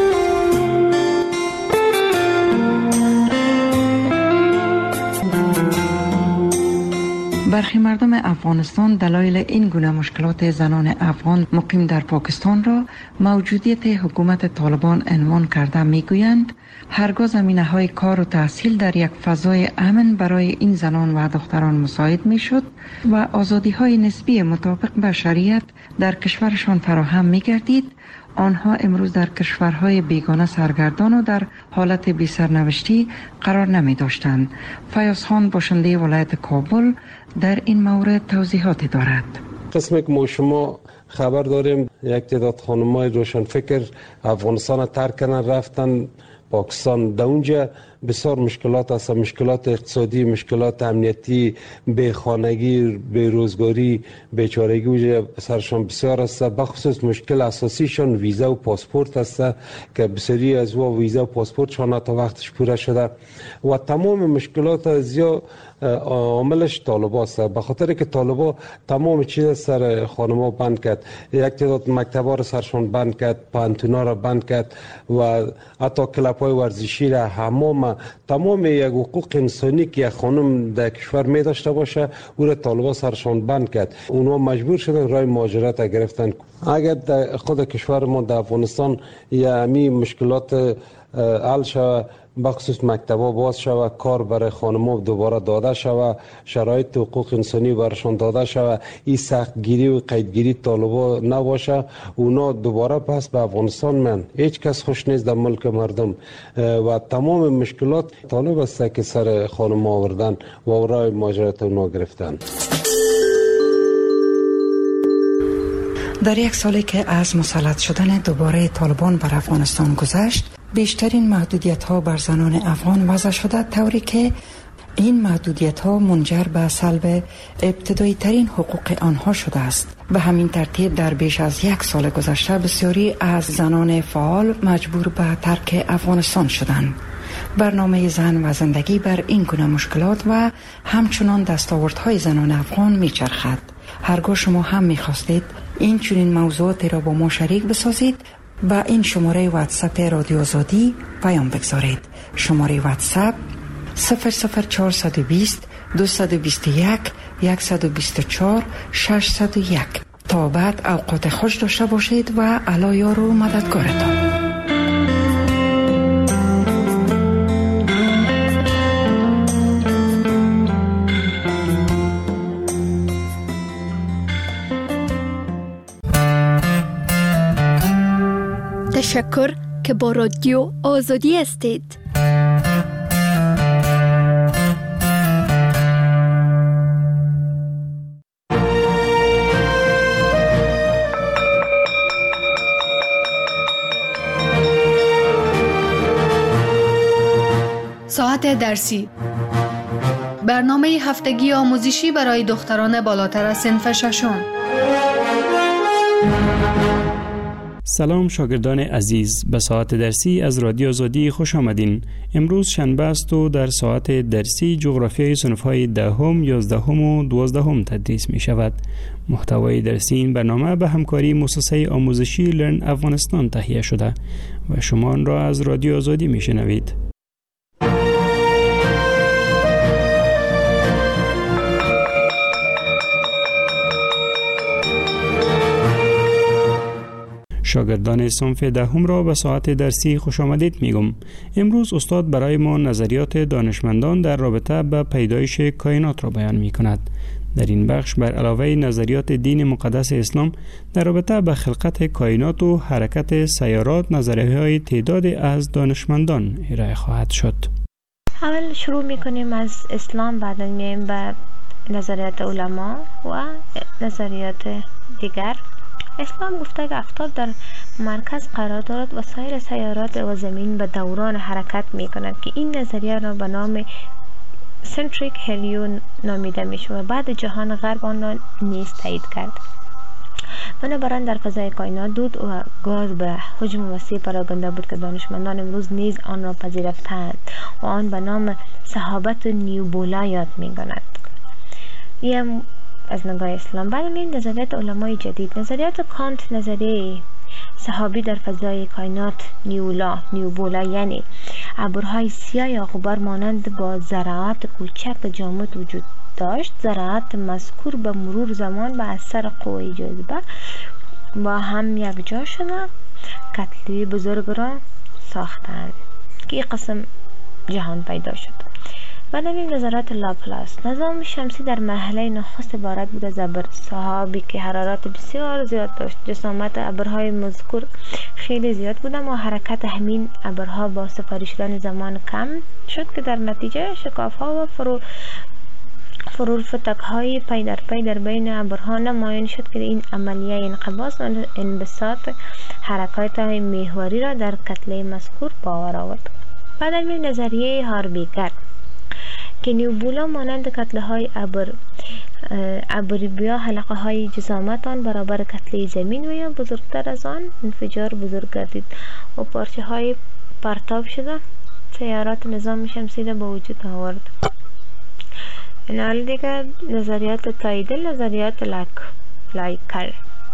برخی مردم افغانستان دلایل این گونه مشکلات زنان افغان مقیم در پاکستان را موجودیت حکومت طالبان عنوان کرده میگویند هرگاه زمینه‌های کار و تحصیل در یک فضای امن برای این زنان و دختران مساعد میشد و آزادی‌های نسبی مطابق با شریعت در کشورشان فراهم می‌گردید، آنها امروز در کشورهای بیگانه سرگردان و در حالت بی سرنوشتی قرار نمی داشتند. فیاض خان باشنده ولایت کابل در این مورد توضیحاتی دارد. قسمی که ما شما خبر داریم یک تعداد خانم‌های روشنفکر افغانستان ترک کردن رفتن پاکستان. در اونجا بسیار مشکلات است، مشکلات اقتصادی، مشکلات امنیتی، بیخانگی، بیروزگاری، بیچارگی اونجا سرشان بسیار است. بخصوص مشکل اساسیشان ویزا و پاسپورت است که بسیاری از و ویزا و پاسپورتشان تا وقتش پوره شده و تمام مشکلات زیاد عاملش طالبا است. به خاطر که طالبا تمام چیز سر خانم‌ها بند کرد، یک تعداد مکتب‌ها را سرشان بند کرد، پانتونا را بند کرد و حتی کلب‌های ورزشی را، حمام، تمام یک حقوق انسانی که یک خانم در کشور می داشته باشه او را طالبا سرشان بند کرد. اونها مجبور شدن راه مهاجرت گرفتن. اگر در خود کشور ما در افغانستان یعنی مشکلات حل شود، بخصوص مکتب‌ها باز شود، کار برای خانم‌ها دوباره داده شود، شرایط حقوق انسانی برشان داده شود، این سختگیری و قیدگیری طالبا نباشه، اونا دوباره پس به افغانستان من هیچ کس خوش نیست در ملک مردم و تمام مشکلات طالب است که سر خانم‌ها آوردن و راه مهاجرت اونا گرفتن. در یک سالی که از مسلط شدن دوباره طالبان بر افغانستان گذشت، بیشترین محدودیت ها بر زنان افغان وضع شده، طوری که این محدودیت ها منجر به سلب ابتدایی ترین حقوق آنها شده است. به همین ترتیب در بیش از یک سال گذشته بسیاری از زنان فعال مجبور به ترک افغانستان شدند. برنامه زن و زندگی بر این گونه مشکلات و همچنان دستاوردهای زنان افغان میچرخد. هرگاه شما هم میخواستید این چنین موضوعاتی را با ما شریک بسازید، با این شماره واتساپ رادیو آزادی پیام بگذارید. شماره واتساپ صفر صفر چهارصد و بیست دویست و بیست و یک صد و بیست و چهار ششصد و یک. تا بعد اوقات خوش داشته باشید و علی یار و مددگارتان. تشکر که با رادیو آزادی هستید. ساعت درسی، برنامه هفتگی آموزشی برای دختران بالاتر از صنف ششم. سلام شاگردان عزیز، به ساعت درسی از رادیو آزادی خوش آمدین. امروز شنبه است و در ساعت درسی جغرافیای صنف‌های دهم، یازدهم و دوازدهم تدریس می شود. محتوای درسی این برنامه به همکاری مؤسسه آموزشی لرن افغانستان تهیه شده و شما آن را از رادیو آزادی می شنوید. شاگردان صنف دهم را به ساعت درسی خوش آمدید میگم. امروز استاد برای ما نظریات دانشمندان در رابطه با پیدایش کائنات را بیان می کند. در این بخش بر علاوه نظریات دین مقدس اسلام در رابطه با خلقت کائنات و حرکت سیارات، نظریه‌های تعداد از دانشمندان ارائه خواهد شد. اول شروع میکنیم از اسلام، بعد میایم به نظریات علما و نظریات دیگر. اسلام گفته که آفتاب در مرکز قرار دارد و سایر سیارات و زمین به دوران حرکت می کند که این نظریه را به نام سنتریک هلیو نامیده می شود و بعد جهان غرب آن را نیز تایید کرد. بنابراین در فضای کائنات دود و گاز به حجم وسیع پراکنده بود که دانشمندان امروز نیز آن را پذیرفتند و آن به نام سحابت نیوبولا یاد می کند. این از نگاه اسلام. بعد می‌بینیم نظریات علمای جدید. نظریات کانت، نظریه سحابی در فضای کائنات نیولا نیوبولا یعنی ابرهای سیاه یا غبار مانند با ذرات کوچک جامد وجود داشت. ذرات مذکور به مرور زمان به اثر قوه جاذبه با هم یکجا شدند، کتله بزرگ را ساختند که این قسم جهان پیدا شد. بعد همین نظرات لاپلاس. نظام شمسی در مرحله نخست عبارت بود از ابر سحابی که حرارت بسیار زیاد داشت. جسامت ابرهای مذکور خیلی زیاد بود اما حرکت همین ابرها با سپاری شدن زمان کم شد که در نتیجه شکاف‌ها و فرو فرورفتک‌های پی در پی در بین ابرها نمایان شد که این عملیه انقباض و انبساط حرکات محوری را در کتله مذکور باور آورد. بعد همین نظریه هاربیگر که نیوبولا مانند کتله های ابر ابریبیا حلقه های جسامت آن برابر کتله زمین و یا بزرگتر از آن انفجار بزرگ گردید و پارچه های پرتاب شده سیارات نظام شمسی را به وجود آورد. این حال دیگر نظریات تاییدل، نظریات لک لایکل.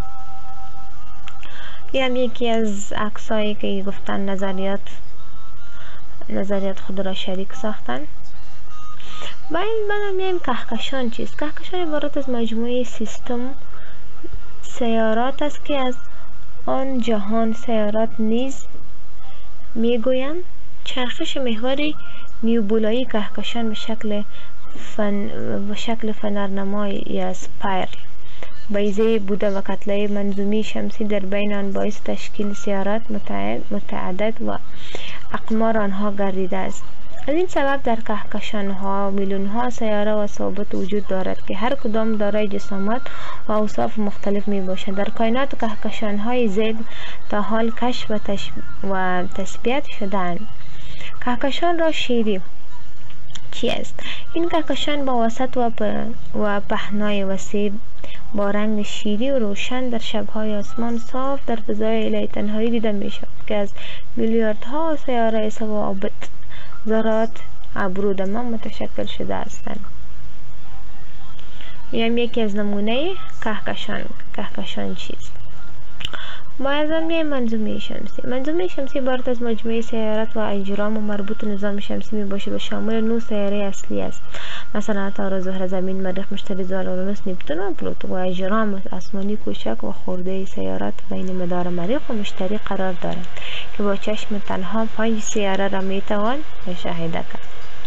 این هم یکی از عکسایی که گفتن نظریات نظریات خود را شریک ساختن. با این بعد میایم کهکشان چیست؟ کهکشان عبارت از مجموعه سیستم سیارات است که از آن جهان سیارات نیز میگویند. چرخش محوری نیوبولایی کهکشان به شکل فن به شکل فنرنمای یا سپایرل بیضه بوده و کتله منظومی شمسی در بین آن باعث تشکیل سیارات متعدد متعدد و اقمار آنها گردیده است. از این سبب در کهکشان ها میلیون ها سیاره و ثابت وجود دارد که هر کدام دارای جسامت و اوصاف مختلف می باشند. در کائنات کهکشان های زیاد تا حال کشف و, تش... و تثبیت شدند. کهکشان را شیری چی است؟ این کهکشان با وسط و, پ... و پهنای وسیع با رنگ شیری و روشن در شبهای آسمان صاف در فضای الهی تنهایی دیده می شود که از میلیاردها سیاره ثوابت ذرات ابرودمان متشکل شده هستند. یعنی یکی از نمونه کهکشان کهکشان چیست؟ معظمی منظومه شمسی. منظومه شمسی عبارت از مجموعه سیارات و اجرام و مربوط نظام شمسی می باشد و شامل نه سیاره اصلی است، مثلا عطارد، زهره، زمین، مریخ، مشتری، زحل، اورانوس، نپتون و پلوتو. و اجرام آسمانی کوچک و خرده سیارات بین مدار مریخ و مشتری قرار دارند که با چشم تنها پنج سیاره را می توان مشاهده کرد.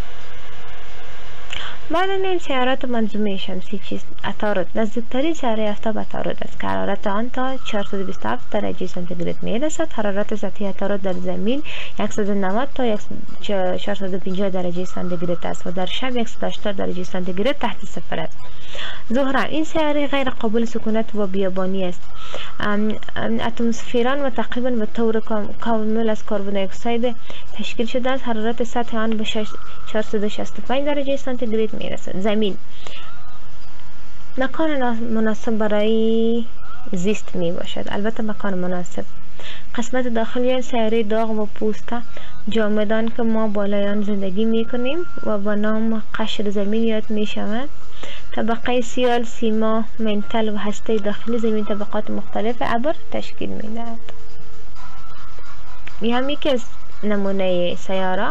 بعد این سیارات منظومه شمسی چیست؟ عطارد. نزدیکترین سیاره آفتاب عطارد است که حرارت آن تا چهارصد و بیست و هفت درجه سانتیگراد می رسد. حرارت سطحی عطارد در زمین صد و نود تا چهارصد و پنجاه درجه سانتیگراد است و در شب صد و هشتاد درجه سانتیگراد تحت صفر است. زهره. این سیاره غیر قابل سکونت و بیابانی است. اتمسفران و تقریبا به طور کامل از کربن دی اکساید تشکیل شده است. حرارت سطح آن به چهارصد و شصت و پنج درجه سانتیگراد می رسد. زمین مکان مناسب برای زیست می باشد. البته مکان مناسب قسمت داخلی این سیاره داغ و پوسته جامدان که ما بالای آن زندگی می کنیم و با نام قشر زمین یاد می شود. طبقه سیال، سیما، منتل و هسته داخلی زمین طبقات مختلف ابر تشکیل می دهد. این هم یکی از نمونه سیاره.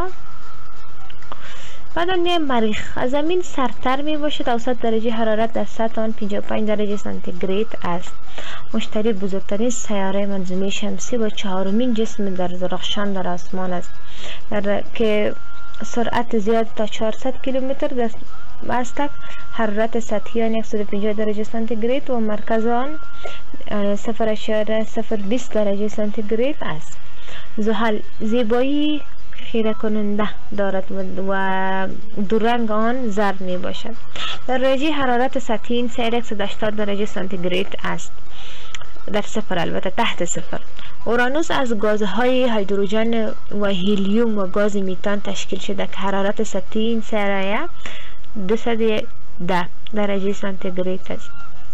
بعد میایم مریخ. از زمین سرتر می باشد. اوسط درجه حرارت در سطح آن پنجاه و پنج درجه سانتیگراد است. مشتری بزرگترین سیاره منظومه شمسی و چهارمین جسم در درخشان در آسمان است در که سرعت زیاد تا چهارصد کیلومتر در است. حرارت سطحی آن صد و پنجاه درجه سانتیگراد و مرکز آن صفر اشاره صفر بیست درجه سانتیگراد است. زحل زیبایی خیره کننده دارد و دو رنگ آن زرد می باشد. در درجه حرارت سطحی این سیاره صد و هشتاد درجه سانتیگراد است، در صفر البته تحت صفر. اورانوس از گازهای هیدروژن و هیلیوم و گاز میتان تشکیل شده که حرارت سطحی این سیاره دویست و ده درجه سانتیگراد است.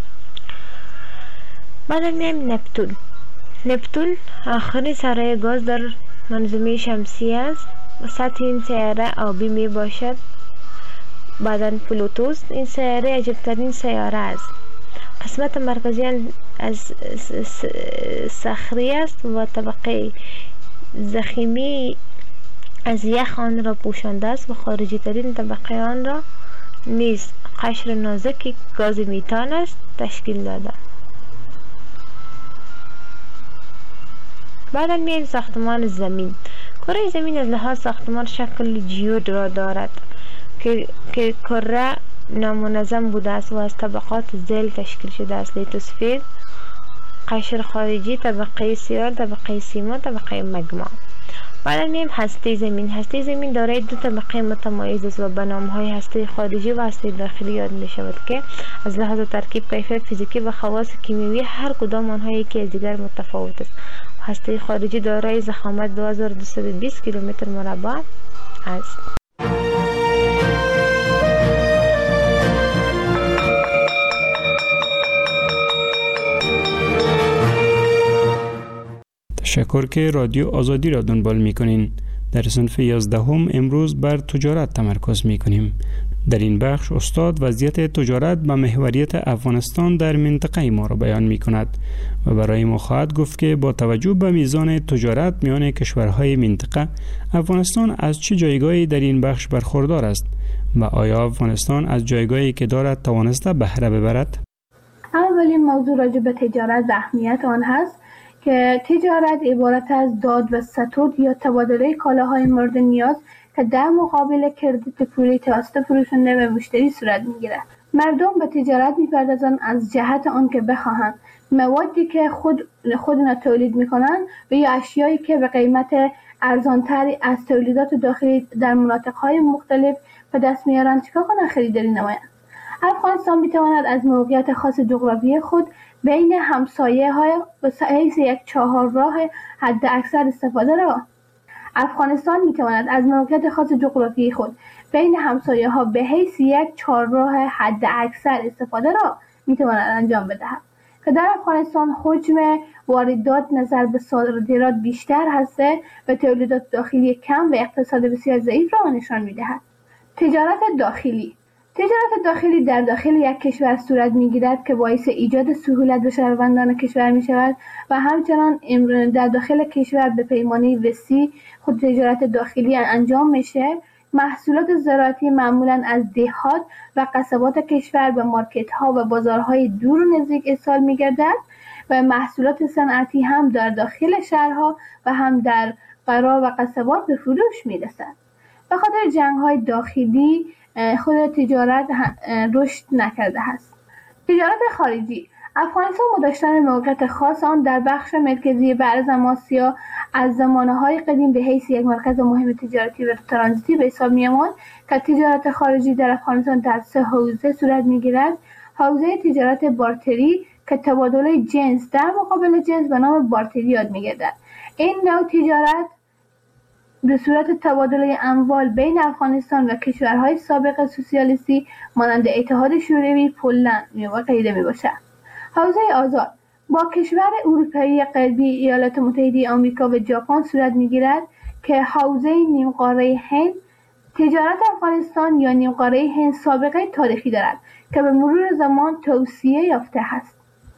بعد میایم نپتون. نپتون آخرین سیاره گاز در منظومه شمسی است و سطح این سیاره آبی می باشد. بعداً پلوتوس. این سیاره عجیبترین سیاره است. قسمت مرکزی از صخری است و طبقه ضخیمی از یخ آن را پوشانده است و خارجی ترین طبقه آن را نیز قشر نازکی گاز میتان است تشکیل داده. بعد میایم ساختمان زمین. کره زمین از لحاظ ساختمان شکل جیود را دارد که که کره نامنظم بوده است و از طبقات ذیل تشکیل شده است: لیتوسفیر، قشر خارجی، طبقه سیال، طبقه سیما، طبقه مگما. بعد میایم هسته زمین. هسته زمین دارای دو طبقه متمایز است و به نام‌های هسته خارجی و هسته داخلی یاد می شود که از لحاظ ترکیب، کیفیت فیزیکی و خواص کیمیایی هر کدام آنها یکی از دیگر متفاوت است. هسته خارجی دارای ضخامت دو هزار و دویست و بیست کیلومتر مربع است. تشکر که رادیو آزادی را دنبال می کنین. در صنف یازدهم امروز بر تجارت تمرکز می کنیم. در این بخش استاد وضعیت تجارت و محوریت افغانستان در منطقه ما را بیان می کند و برای ما خواهد گفت که با توجه به میزان تجارت میان کشورهای منطقه، افغانستان از چه جایگاهی در این بخش برخوردار است و آیا افغانستان از جایگاهی که دارد توانسته بهره ببرد؟ اولین موضوع راجع به تجارت و اهمیت آن هست که تجارت عبارت از داد و ستود یا تبادله کالاهای مورد نیاز که در مقابل کردیت پولی توسط فروشنده و مشتری صورت میگیرد. مردم به تجارت میپردازند از جهت آن که بخواهند موادی که خود خودنا تولید میکنند و یا اشیایی که به قیمت ارزانتری از تولیدات داخلی در مناطقهای مختلف به دست میارند چیکار کنند؟ خریداری نمایند. افغانستان میتواند از موقعیت خاص جغرافیایی خود بین همسایه های به حیث یک چهار راه حد اکثر استفاده را افغانستان میتواند از موقعیت خاص جغرافیایی خود بین همسایه ها به حیث یک چهار راه حد اکثر استفاده را میتواند انجام بدهد که در افغانستان حجم واردات نظر به صادرات بیشتر هسته و تولیدات داخلی کم و اقتصاد بسیار ضعیف را نشان میدهد. تجارت داخلی تجارت داخلی در داخل یک کشور صورت میگیرد که باعث ایجاد سهولت به شهروندان کشور می شود و همچنان در داخل کشور به پیمانه وسیع خود تجارت داخلی انجام میشه. محصولات زراعتی معمولا از دهات و قصبات کشور به مارکت ها و بازارهای دور و نزدیک ارسال می گردد و محصولات صنعتی هم در داخل شهرها و هم در قرا و قصبات به فروش می رسد. به خاطر جنگ های داخلی خود تجارت رشد نکرده است. تجارت خارجی افغانستان با داشتن موقعیت خاص آن در بخش مرکزی برزم آسیا از زمانه‌های قدیم به حیث یک مرکز مهم تجارتی و ترانزیتی به حساب می‌آمد که تجارت خارجی در افغانستان در سه حوزه صورت می‌گیرد. حوزه تجارت بارتری که تبادل جنس در مقابل جنس به نام بارتری یاد می‌گردد. این نوع تجارت به صورت تبادل اموال بین افغانستان و کشورهای سابق سوسیالیستی مانند اتحاد شوروی، پولند و غیره میباشد. حوزه آزاد با کشور اروپایی غربی ایالات متحده آمریکا و ژاپن صورت می‌گیرد که حوزه نیمقاره هند تجارت افغانستان یا نیمقاره هند سابقه تاریخی دارد که به مرور زمان توسعه یافته است.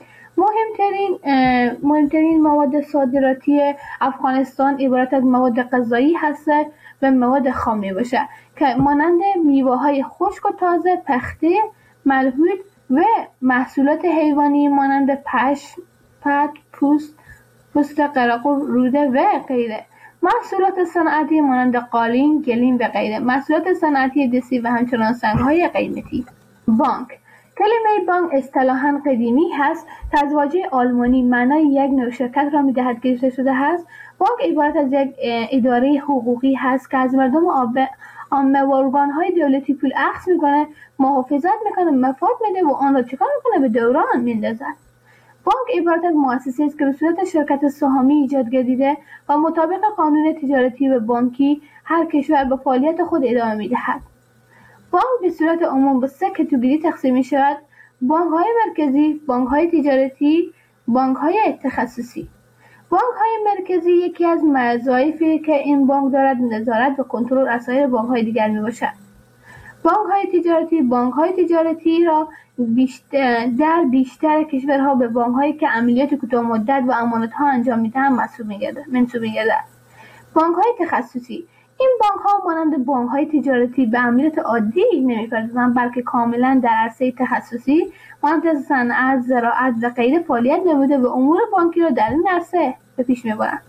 مهمترین مهمترین مواد صادراتی افغانستان عبارت از مواد غذایی هستند و مواد خام میباشد که مانند میوه‌های خشک و تازه، پخته، ملحود و محصولات حیوانی مانند پشم، پت، پوست، پوست قراقو، روده و غیره. محصولات صنعتی مانند قالین، گلیم و غیره. محصولات صنعتی دستی و همچنان سنگ‌های قیمتی. بانک. کلمه بانک اصطلاحاً قدیمی هست که از واژه آلمانی معنای یک نوع شرکت را می‌دهد که گرفته شده است. بانک عبارت از یک اداره حقوقی هست که از مردم عامه و ارگان‌های دولتی پول اخذ می‌کنه، محافظت می‌کنه، مفاد میده و آن را چکار می‌کنه؟ به دوران میندازد. بانک عبارت از مؤسسه است که به صورت شرکت سهامی ایجاد گردیده و مطابق قانون تجارتی و بانکی هر کشور به فعالیت خود ادامه می‌دهد. بانک به صورت عموم به سه کاتگوری تقسیم می‌شود: بانک‌های مرکزی، بانک‌های تجارتی، بانک‌های تخصصی. بانک‌های مرکزی یکی از وظایفی که این بانک دارد نظارت و کنترل از سایر بانک‌های دیگر میباشد. بانک‌های تجارتی بانک‌های تجارتی را بیشتر در بیشتر کشورها به بانک‌هایی که عملیات کوتاه مدت و امانت‌ها انجام می‌دهند منسوب می‌گردد. منسوب می‌گردد. بانک‌های تخصصی این بانک‌ها مانند بانک‌های تجارتی به عملیات عادی نمی‌پردازند، بلکه کاملاً در عرصه تخصصی مانند صنعت، زراعت و غیره فعالیت نموده و امور بانکی را در این عرصه به پیش می‌برند.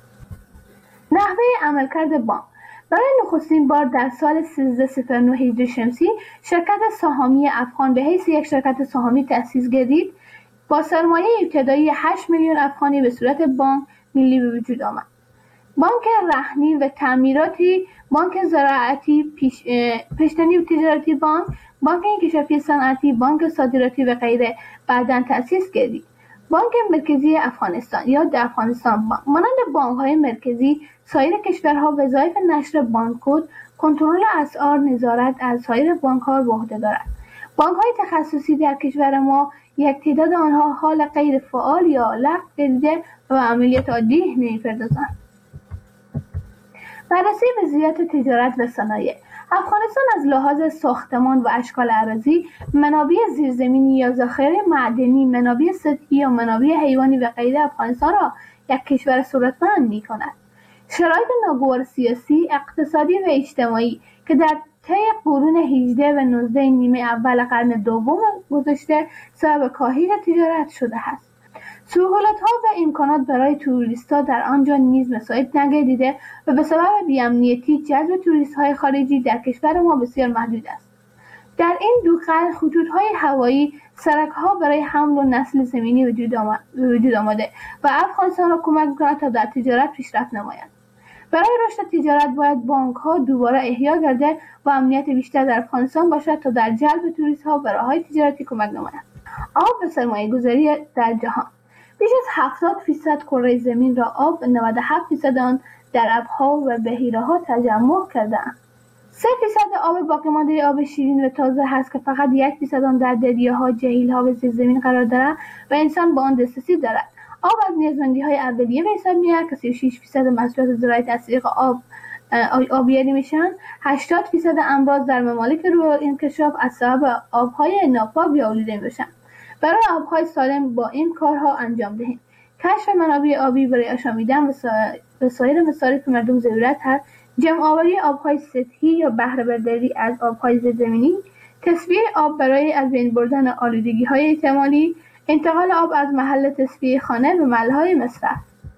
نحوه عملکرد بانک: برای نخستین بار در سال سیزده صفر نه هجری شمسی شرکت سهامی افغان به حیث یک شرکت سهامی تأسیس گردید. با سرمایه ابتدایی هشت میلیون افغانی به صورت بانک ملی به وجود آمد. بانک رهنی و تعمیراتی، بانک زراعتی، پیش، پیشتنی و تجارتی بانک، بانک انکشافی صنعتی، بانک صادراتی و غیره بعداً تأسیس گردید. بانک مرکزی افغانستان یا در افغانستان بانک مانند بانک‌های مرکزی سایر کشورها وظایف نشر بانک کد، کنترل اسعار، نظارت از سایر بانک‌ها به عهده دارد. بانک‌های تخصصی در کشور ما یک تعداد آنها حال غیر فعال یا لغو گردیده و عملیات عادی نمی‌پردازند. بررسی وضعیت تجارت و صنایع: افغانستان از لحاظ ساختمان و اشکال اراضی، منابع زیرزمینی یا ذخایر معدنی، منابع سطحی یا منابع حیوانی و غیره افغانستان را یک کشور ثروتمند می‌کند. شرایط ناگوار سیاسی، اقتصادی و اجتماعی که در طی قرون هجده و نوزده نیمه اول قرن دوم گذشته سبب کاهش تجارت شده است. سهولت‌ها و امکانات برای توریست‌ها در آنجا نیز مساعد نگردیده و به سبب بی‌امنیتی جذب توریست‌های خارجی در کشور ما بسیار محدود است. در این دو قرن خطوط‌های هوایی، سرک‌ها برای حمل و نقل زمینی وجود آمده و افغانستان را کمک می‌کند تا در تجارت پیشرفت نماید. برای رشد تجارت باید بانک‌ها دوباره احیا گردد و امنیت بیشتر در افغانستان باشد تا در جلب توریست‌ها و راه‌های تجارتی کمک نماید. آب و سرمایه‌گذاری در جهان: بیش از هفتاد فیصد کره زمین را آب و نود و هفت فیصد آن در ابرها و بحیره‌ها تجمع کرده‌اند. سه فیصد آب باقی مانده آب شیرین و تازه هست که فقط یک فیصد آن در دریاها، جهیل‌ها و زیرزمین قرار دارد و انسان با آن دسترسی دارد. آب از نیازمندی‌های اولیه به حساب می‌آید که سی و شش فیصد محصولات زراعی از طریق آب آبیاری میشن. هشتاد فیصد امراض در ممالک روی انکشاف از سبب آب‌های ناپاک یا آلوده میشن. برای آب‌های سالم با این کارها انجام دهیم: کشف منابع آبی برای آشامیدن و سایر مصارف مردم ضرورت هست، جمع‌آوری آب‌های سطحی یا بهره برداری از آب‌های زیرزمینی، تصفیه آب برای از بین بردن آلودگی‌های احتمالی، انتقال آب از محل تصفیه خانه به محل‌های مصرف.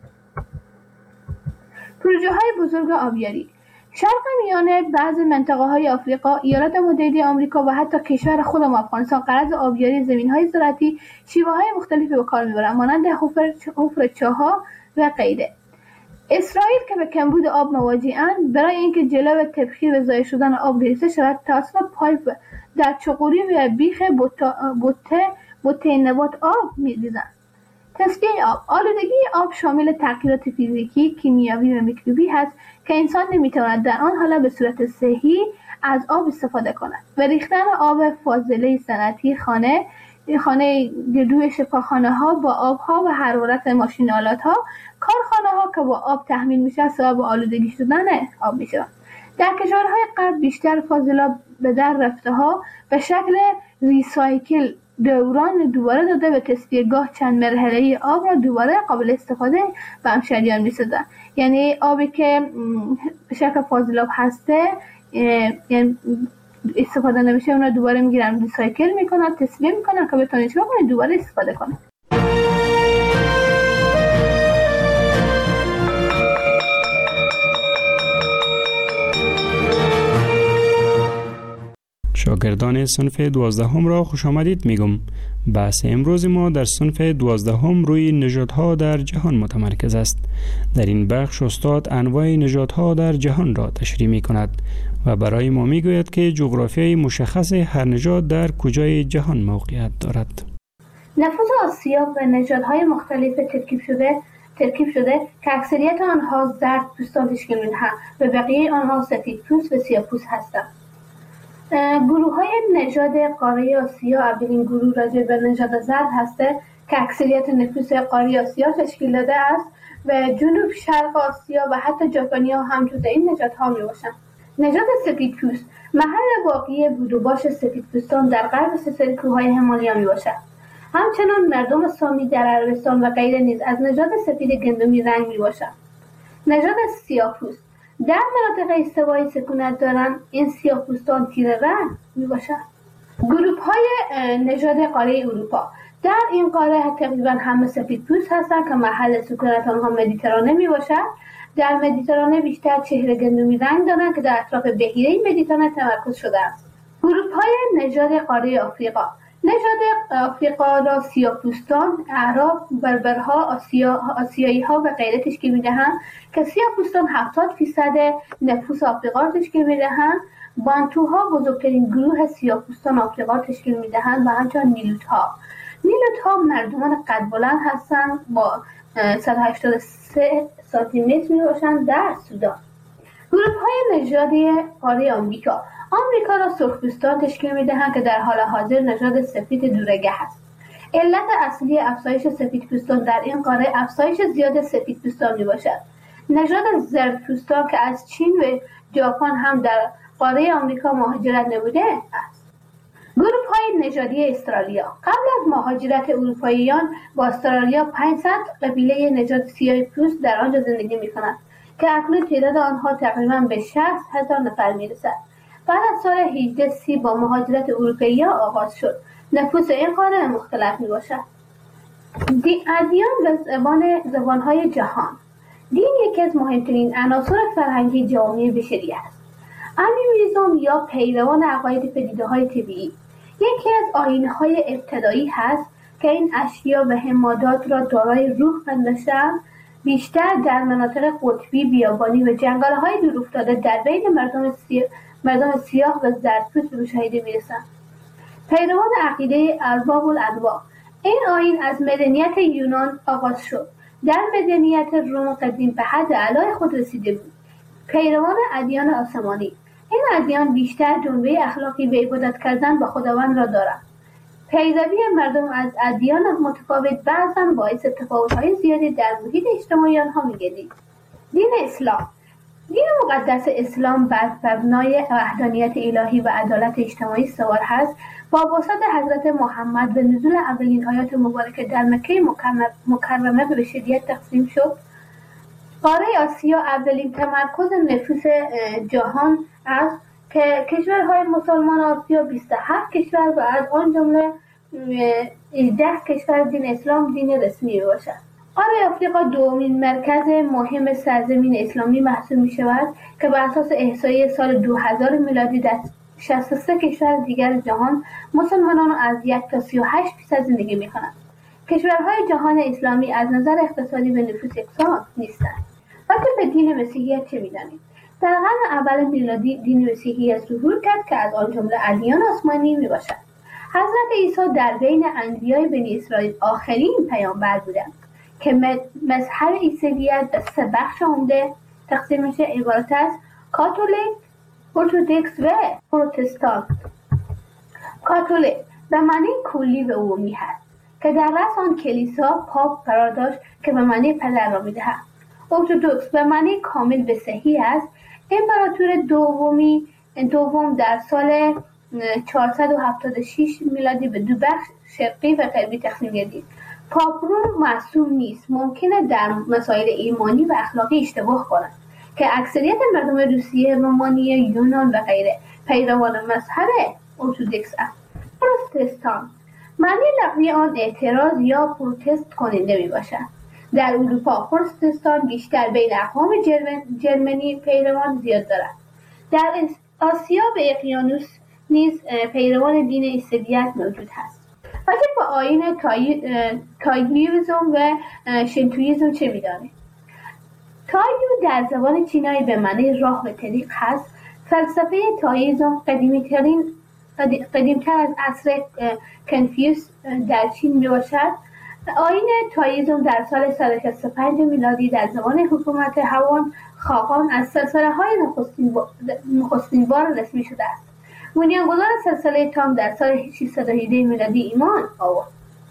پروژه‌های بزرگ آبیاری: شرق میانه، بعضی منطقه‌های آفریقا، ایالات متحده آمریکا و حتی کشور خودم افغانستان غرض آبیاری زمین‌های زراعتی شیوه‌های مختلفی به کار می‌برند مانند حفر حفر چاه‌ها و غیره. اسرائیل که به کمبود آب مواجه‌اند، برای اینکه جلو تبخیر و ضایع شدن آب گرفته شود توسط پایپ در چغوری و بیخ بوته بوته نبات آب می‌ریزند. تصفیه آب: آلودگی آب شامل تغییرات فیزیکی، کیمیایی و میکروبی هست که انسان نمیتواند در آن حالت به صورت صحیح از آب استفاده کند و ریختن آب فاضله صنعتی خانه خانه گردوی شفاخانه ها با آب ها و حرارت ماشین آلات ها، کارخانه ها که با آب تحمیل میشه سبب آلودگی شدن آب میشه. در کشورهای غرب بیشتر فاضلاب به در رفته ها به شکل ریسایکل دوران دوباره داده و تصفیه‌گاه چند مرحله‌ای آب را دوباره قابل استفاده به همشهریان می‌سازند. یعنی آبی که به شکل فاضلاب هسته یعنی استفاده نمیشه اون رو دوباره میگیرن ریسایکل میکنن، تصفیه میکنن که بتونن چیکار کنن دوباره استفاده کنن. شاگردان صنف دوازدهم را خوش آمدید میگم. بحث امروز ما در صنف دوازدهم روی نژادها در جهان متمرکز است. در این بخش استاد انواع نژادها در جهان را تشریح می کند و برای ما می گوید که جغرافیای مشخص هر نژاد در کجای جهان موقعیت دارد. نفوذ آسیا به نژادهای مختلف ترکیب شده ترکیب شده که اکثریت آنها زرد پوستان تشکیل می‌دهند و بقیه آنها سفید پوست و سیاه پوست هستند. گروه های نژاد قاره آسیا اولین گروه راجع به نژاد زرد هسته که اکثریت نفوس قاره آسیا تشکیل داده است و جنوب شرق آسیا و حتی ژاپنی ها هم جزء این نژادها می باشند. نژاد سفید پوست محل واقعی بود و باش سفید پوستان در غرب سلسله کوههای همالیا می باشد. همچنان مردم سامی در عربستان و غیره نیز از نژاد سفید گندمی رنگ می باشند. نژاد سیاه پوست در مناطق استوایی سکونت دارند. این سیاه‌پوستان تیره رنگ میباشند. گروه های نژاد قاره اروپا در این قاره تقریبا همه سفید پوست هستند که محل سکونت آنها مدیترانه میباشد. در مدیترانه بیشتر چهره گندمی رنگ دارند که در اطراف بحیره مدیترانه تمرکز شده است. گروه های نژاد قاره آفریقا نژاد آفریقا را سیاه‌پوستان، اعراب، بربرها، آسیا، آسیایی ها و غیره تشکیل می‌دهند که سیاه‌پوستان هفتاد درصد نفوس آفریقا را تشکیل می‌دهند. بانتوها بزرگترین گروه سیاه‌پوستان آفریقا را تشکیل می‌دهند و همچنین نیلوت‌ها. نیلوت‌ها مردمان قد بلند هستند با صد و هشتاد و سه سانتی متر میباشند در سودان. گروه های نژادی قاره آمریکا آمریکا را سرخپوستان تشکیل میدهند که در حال حاضر نژاد سفید دورگه است. علت اصلی افزایش سفیدپوستان در این قاره افزایش زیاد سفیدپوستان میباشد. نژاد زردپوستان که از چین و ژاپن هم در قاره آمریکا مهاجرت نموده است. گروه های نژادی استرالیا قبل از مهاجرت اروپاییان با استرالیا پانصد قبیله نژاد سیاه پوست در آنجا زندگی میکنند که اکنون تعداد آنها تقریبا به شصت هزار نفر میرسد. بعد از سال هجده سی با مهاجرت اروپایی‌ها آغاز شد. نفوس این قاره مختلف می باشد. ادیان و زبان زبانهای جهان. دین یکی از مهمترین عناصر فرهنگی جامعه بشری است. انیمیسم یا پیروان عقاید پدیده‌های طبیعی یکی از آیین‌های ابتدایی هست که این اشیا و حمادات را دارای روح پنداشته‌اند. بیشتر در مناطق قطبی، بیابانی و جنگل‌های دورافتاده در بین مردم سیاه مردم سیاه و زردپوست به مشاهده می‌رسند. پیروان عقیده ارباب الانواع این آیین از مدنیت یونان آغاز شد. در مدنیت روم قدیم به حد اعلای خود رسیده بود. پیروان ادیان آسمانی این ادیان بیشتر جنبه اخلاقی به عبادت کردن به خداوند را دارند. پیروی مردم از ادیان متفاوت بعضاً باعث تفاوت‌های زیادی در محیط اجتماعی آنها می‌گردید. دین اسلام دین مقدس اسلام بر مبنای وحدانیت الهی و عدالت اجتماعی سوار هست. با واسطه حضرت محمد و نزول اولین آیات مبارکه در مکه مکرمه به شدت تقسیم شد. قاره آسیا اولین تمرکز نفوس جهان است که کشورهای مسلمان آسیا بیست و هفت کشور و از آن جمله ده کشور دین اسلام دین رسمی باشد. قاره آفریقا دومین مرکز مهم سرزمین اسلامی محسوب می شود که بر اساس احصایی سال دو هزار میلادی در شصت و سه کشور دیگر جهان مسلمانان از یک تا سی و هشت درصد زندگی می کنند. کشورهای جهان اسلامی از نظر اقتصادی به نفوس یکسان نیستند. وقتی به دین مسیحیت چه می دانید؟ در قرن اول میلادی دین مسیحیت ظهور کرد که از آن جمله ادیان آسمانی می باشد. حضرت عیسی در بین انبیای بنی اسرائیل آخرین پیامبر بودند که مذهب عیسویت به سه بخش عمده تقسیم میشه عبارت از کاتولیک، ارتدوکس و پروتستان. کاتولیک به معنی کلی و عمومی هست که در رأس آن کلیسا پاپ قرار داشت که به معنی پدر را می‌دهد. ارتدوکس به معنی کامل و صحیح است. امپراتور دومی دوم در سال چهارصد و هفتاد و شش میلادی به دو بخش شرقی و غربی تقسیم گردید. پاپ روم معصوم نیست، ممکنه در مسائل ایمانی و اخلاقی اشتباه کند که اکثریت مردم روسیه، رومانی، یونان و غیره پیروان مذهب ارتدوکس است. پروتستان معنی لغوی آن اعتراض یا پروتست کننده می باشد. در اروپا پروتستان بیشتر بین اقوام جرمنی پیروان زیاد دارد. در آسیا به اقیانوس نیز پیروان دین ایسویت موجود هست. راجع به آیین تایویزم و شینتویزم چه می‌دانید؟ تایو در زبان چینایی به معنی راه و طریق هست. فلسفه تایویزم قدیمی‌ترین قدیمتر از عصر کنفیوس در چین میباشد. آیین تایویزم در سال صد و شصت و پنج میلادی در زمان حکومت هوان خاقان از سلسله های نخستین بار رسمی شده است. بنیانگذار سلسله تام در سال ششصد و هجده میلادی ایمان آورد.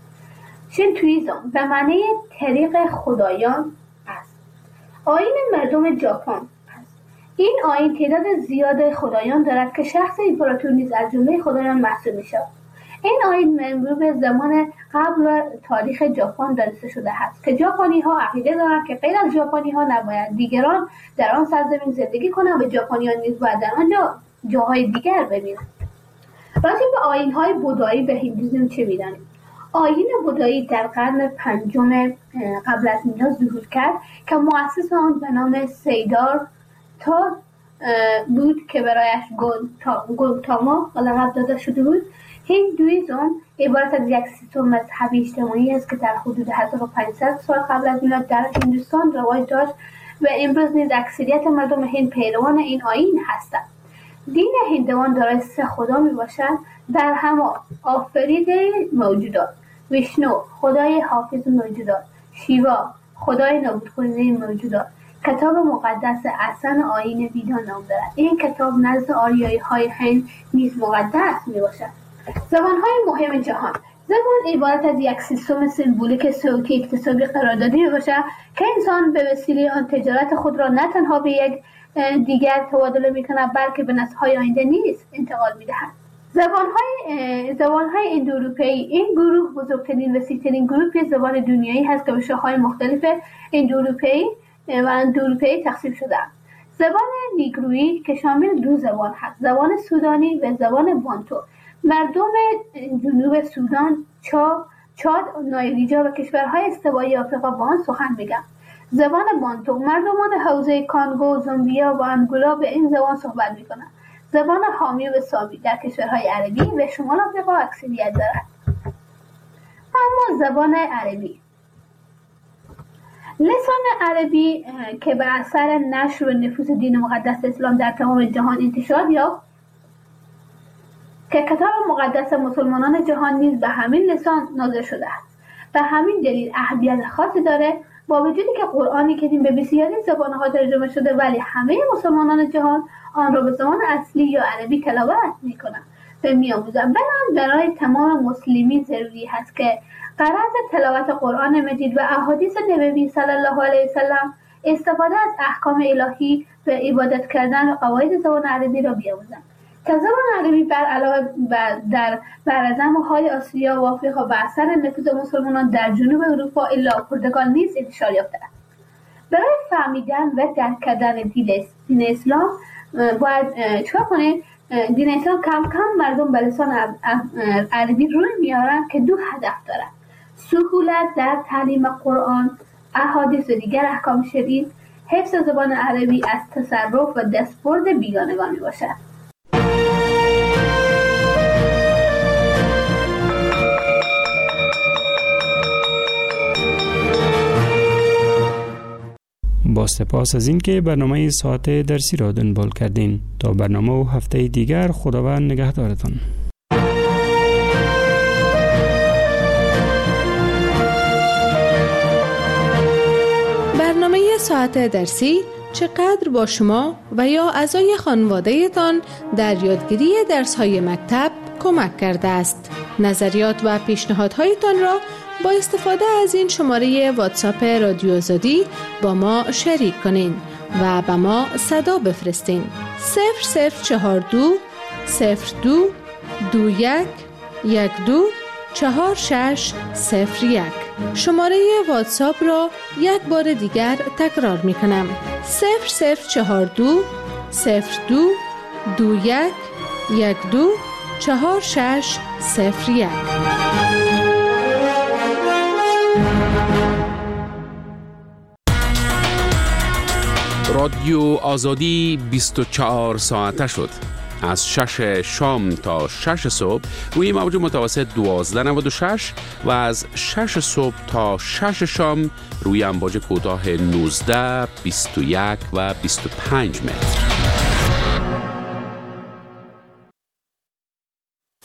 شینتویزم به معنی طریق خدایان است. آیین مردم ژاپن است. این آیین تعداد زیاد خدایان دارد که شخص امپراتور نیز از جمله خدایان محسوب می‌شود. این آیین منبوع به زمان قبل تاریخ ژاپن دانسته شده است که ژاپنی‌ها عقیده دارند که غیر از ژاپنی‌ها نباید دیگران در آن سرزمین زندگی کنند و ژاپنیان نیز باید در آنجا جاهای دیگر ببینند. راجع به آیین‌های بودایی و هندویسم چه می‌دانید؟ آیین بودایی در قرن پنجم قبل از میلاد ظهور کرد که مؤسس آن به نام سیدار تا بود که برایش گوتاما لقب داده شده بود. هندویسم عبارت از یک سیستم مذهبی اجتماعی است که در حدود هزار و پانصد سال قبل از میلاد در هندوستان رواج داشت و امروز نیز اکثریت مردم هند پیروان این آیین هستند. دین هندوان دارای سه خدا می باشد: برهما آفریده موجودات، ویشنو خدای حافظ موجودات، شیوا خدای نابود کننده موجودات. کتاب مقدس اصلا آیین ویدا نام دارد. این کتاب نزد آریایی های هند نیز مقدس می باشد. زبان‌های مهم جهان. زبان عبارت از یک سیستم سمبولیک صوتی اکتسابی قرار داده می باشد که انسان به وسیله آن تجارت خود را نه تنها به یک دیگر تبادله می کند بلکه به نسل‌های آینده نیز انتقال می دهد. زبان‌های زبان‌های اندواروپئی. این گروه بزرگترین و وسیع‌ترین گروه زبان دنیایی هست که به شاخه‌های مختلف اندواروپئی و اندواروپئی تقسیم شده است. زبان نیگرویی که شامل دو زبان هست: زبان سودانی و زبان بانتو. مردم جنوب سودان، چاد، نایجر و کشورهای استوایی آفریقا با آن سخن می‌گویند. زبان بانتو. مردمان حوزه کانگو، زامبیا و انگولا به این زبان صحبت می‌کنند. زبان حامی و سامی در کشورهای عربی و شمال آفریقا اکثریت دارد. اما زبان عربی. لسان عربی که به اثر نشر و نفوذ دین مقدس اسلام در تمام جهان انتشار یافت، که کتاب مقدس مسلمانان جهان نیز به همین لسان نازل شده است. به همین دلیل اهمیت خاصی داره، با وجودی که قرآن کریم به بسیاری زبان‌ها ترجمه شده ولی همه مسلمانان جهان آن را به زبان اصلی یا عربی تلاوت می‌کنند و می‌آموزند. بنابراین برای تمام مسلمین ضروری است که غرض تلاوت قرآن مجید و احادیث نبوی صلی الله علیه وسلم استفاده از احکام الهی و عبادت کردن و قواعد زبان عربی را بیاموزند. که زبان عربی بر علاوه در برزم‌های آسیا و آفریقا به اثر نفوذ مسلمانان در جنوب اروپا الا پرتغال نیز انتشار یافته است. برای فهمیدن و درک کردن دین اسلام باید چیکار کنید؟ دین اسلام کم کم مردم به لسان عربی روی میارن که دو هدف دارن: سهولت در تعلیم قرآن، احادیث و دیگر احکام شرعی. حفظ زبان عربی از تصرف و دستبرد بیگانگان می باشد. با سپاس از اینکه برنامه ساعت درسی را دنبال کردین. تا برنامه و هفته دیگر، خداوند نگهدارتان. برنامه ساعت درسی چقدر با شما و یا اعضای خانواده‌تان در یادگیری درس‌های مکتب کمک کرده است؟ نظریات و پیشنهادهایتان را با استفاده از این شماره واتساپ رادیو آزادی با ما شریک کنین و به ما صدا بفرستین. صفر صفر چهار دو صفر دو دو یک یک دو چهار شش صفر یک. شماره واتساپ را یک بار دیگر تکرار می کنم. صفر صفر چهار دو صفر دو دو یک یک دو چهار شش صفر یک. رادیو آزادی بیست و چهار ساعته شد. از شش شام تا شش صبح روی موج متوسط دوازده نود و شش و از شش صبح تا شش شام روی امواج کوتاه نوزده، بیست و یک و بیست و پنج متر.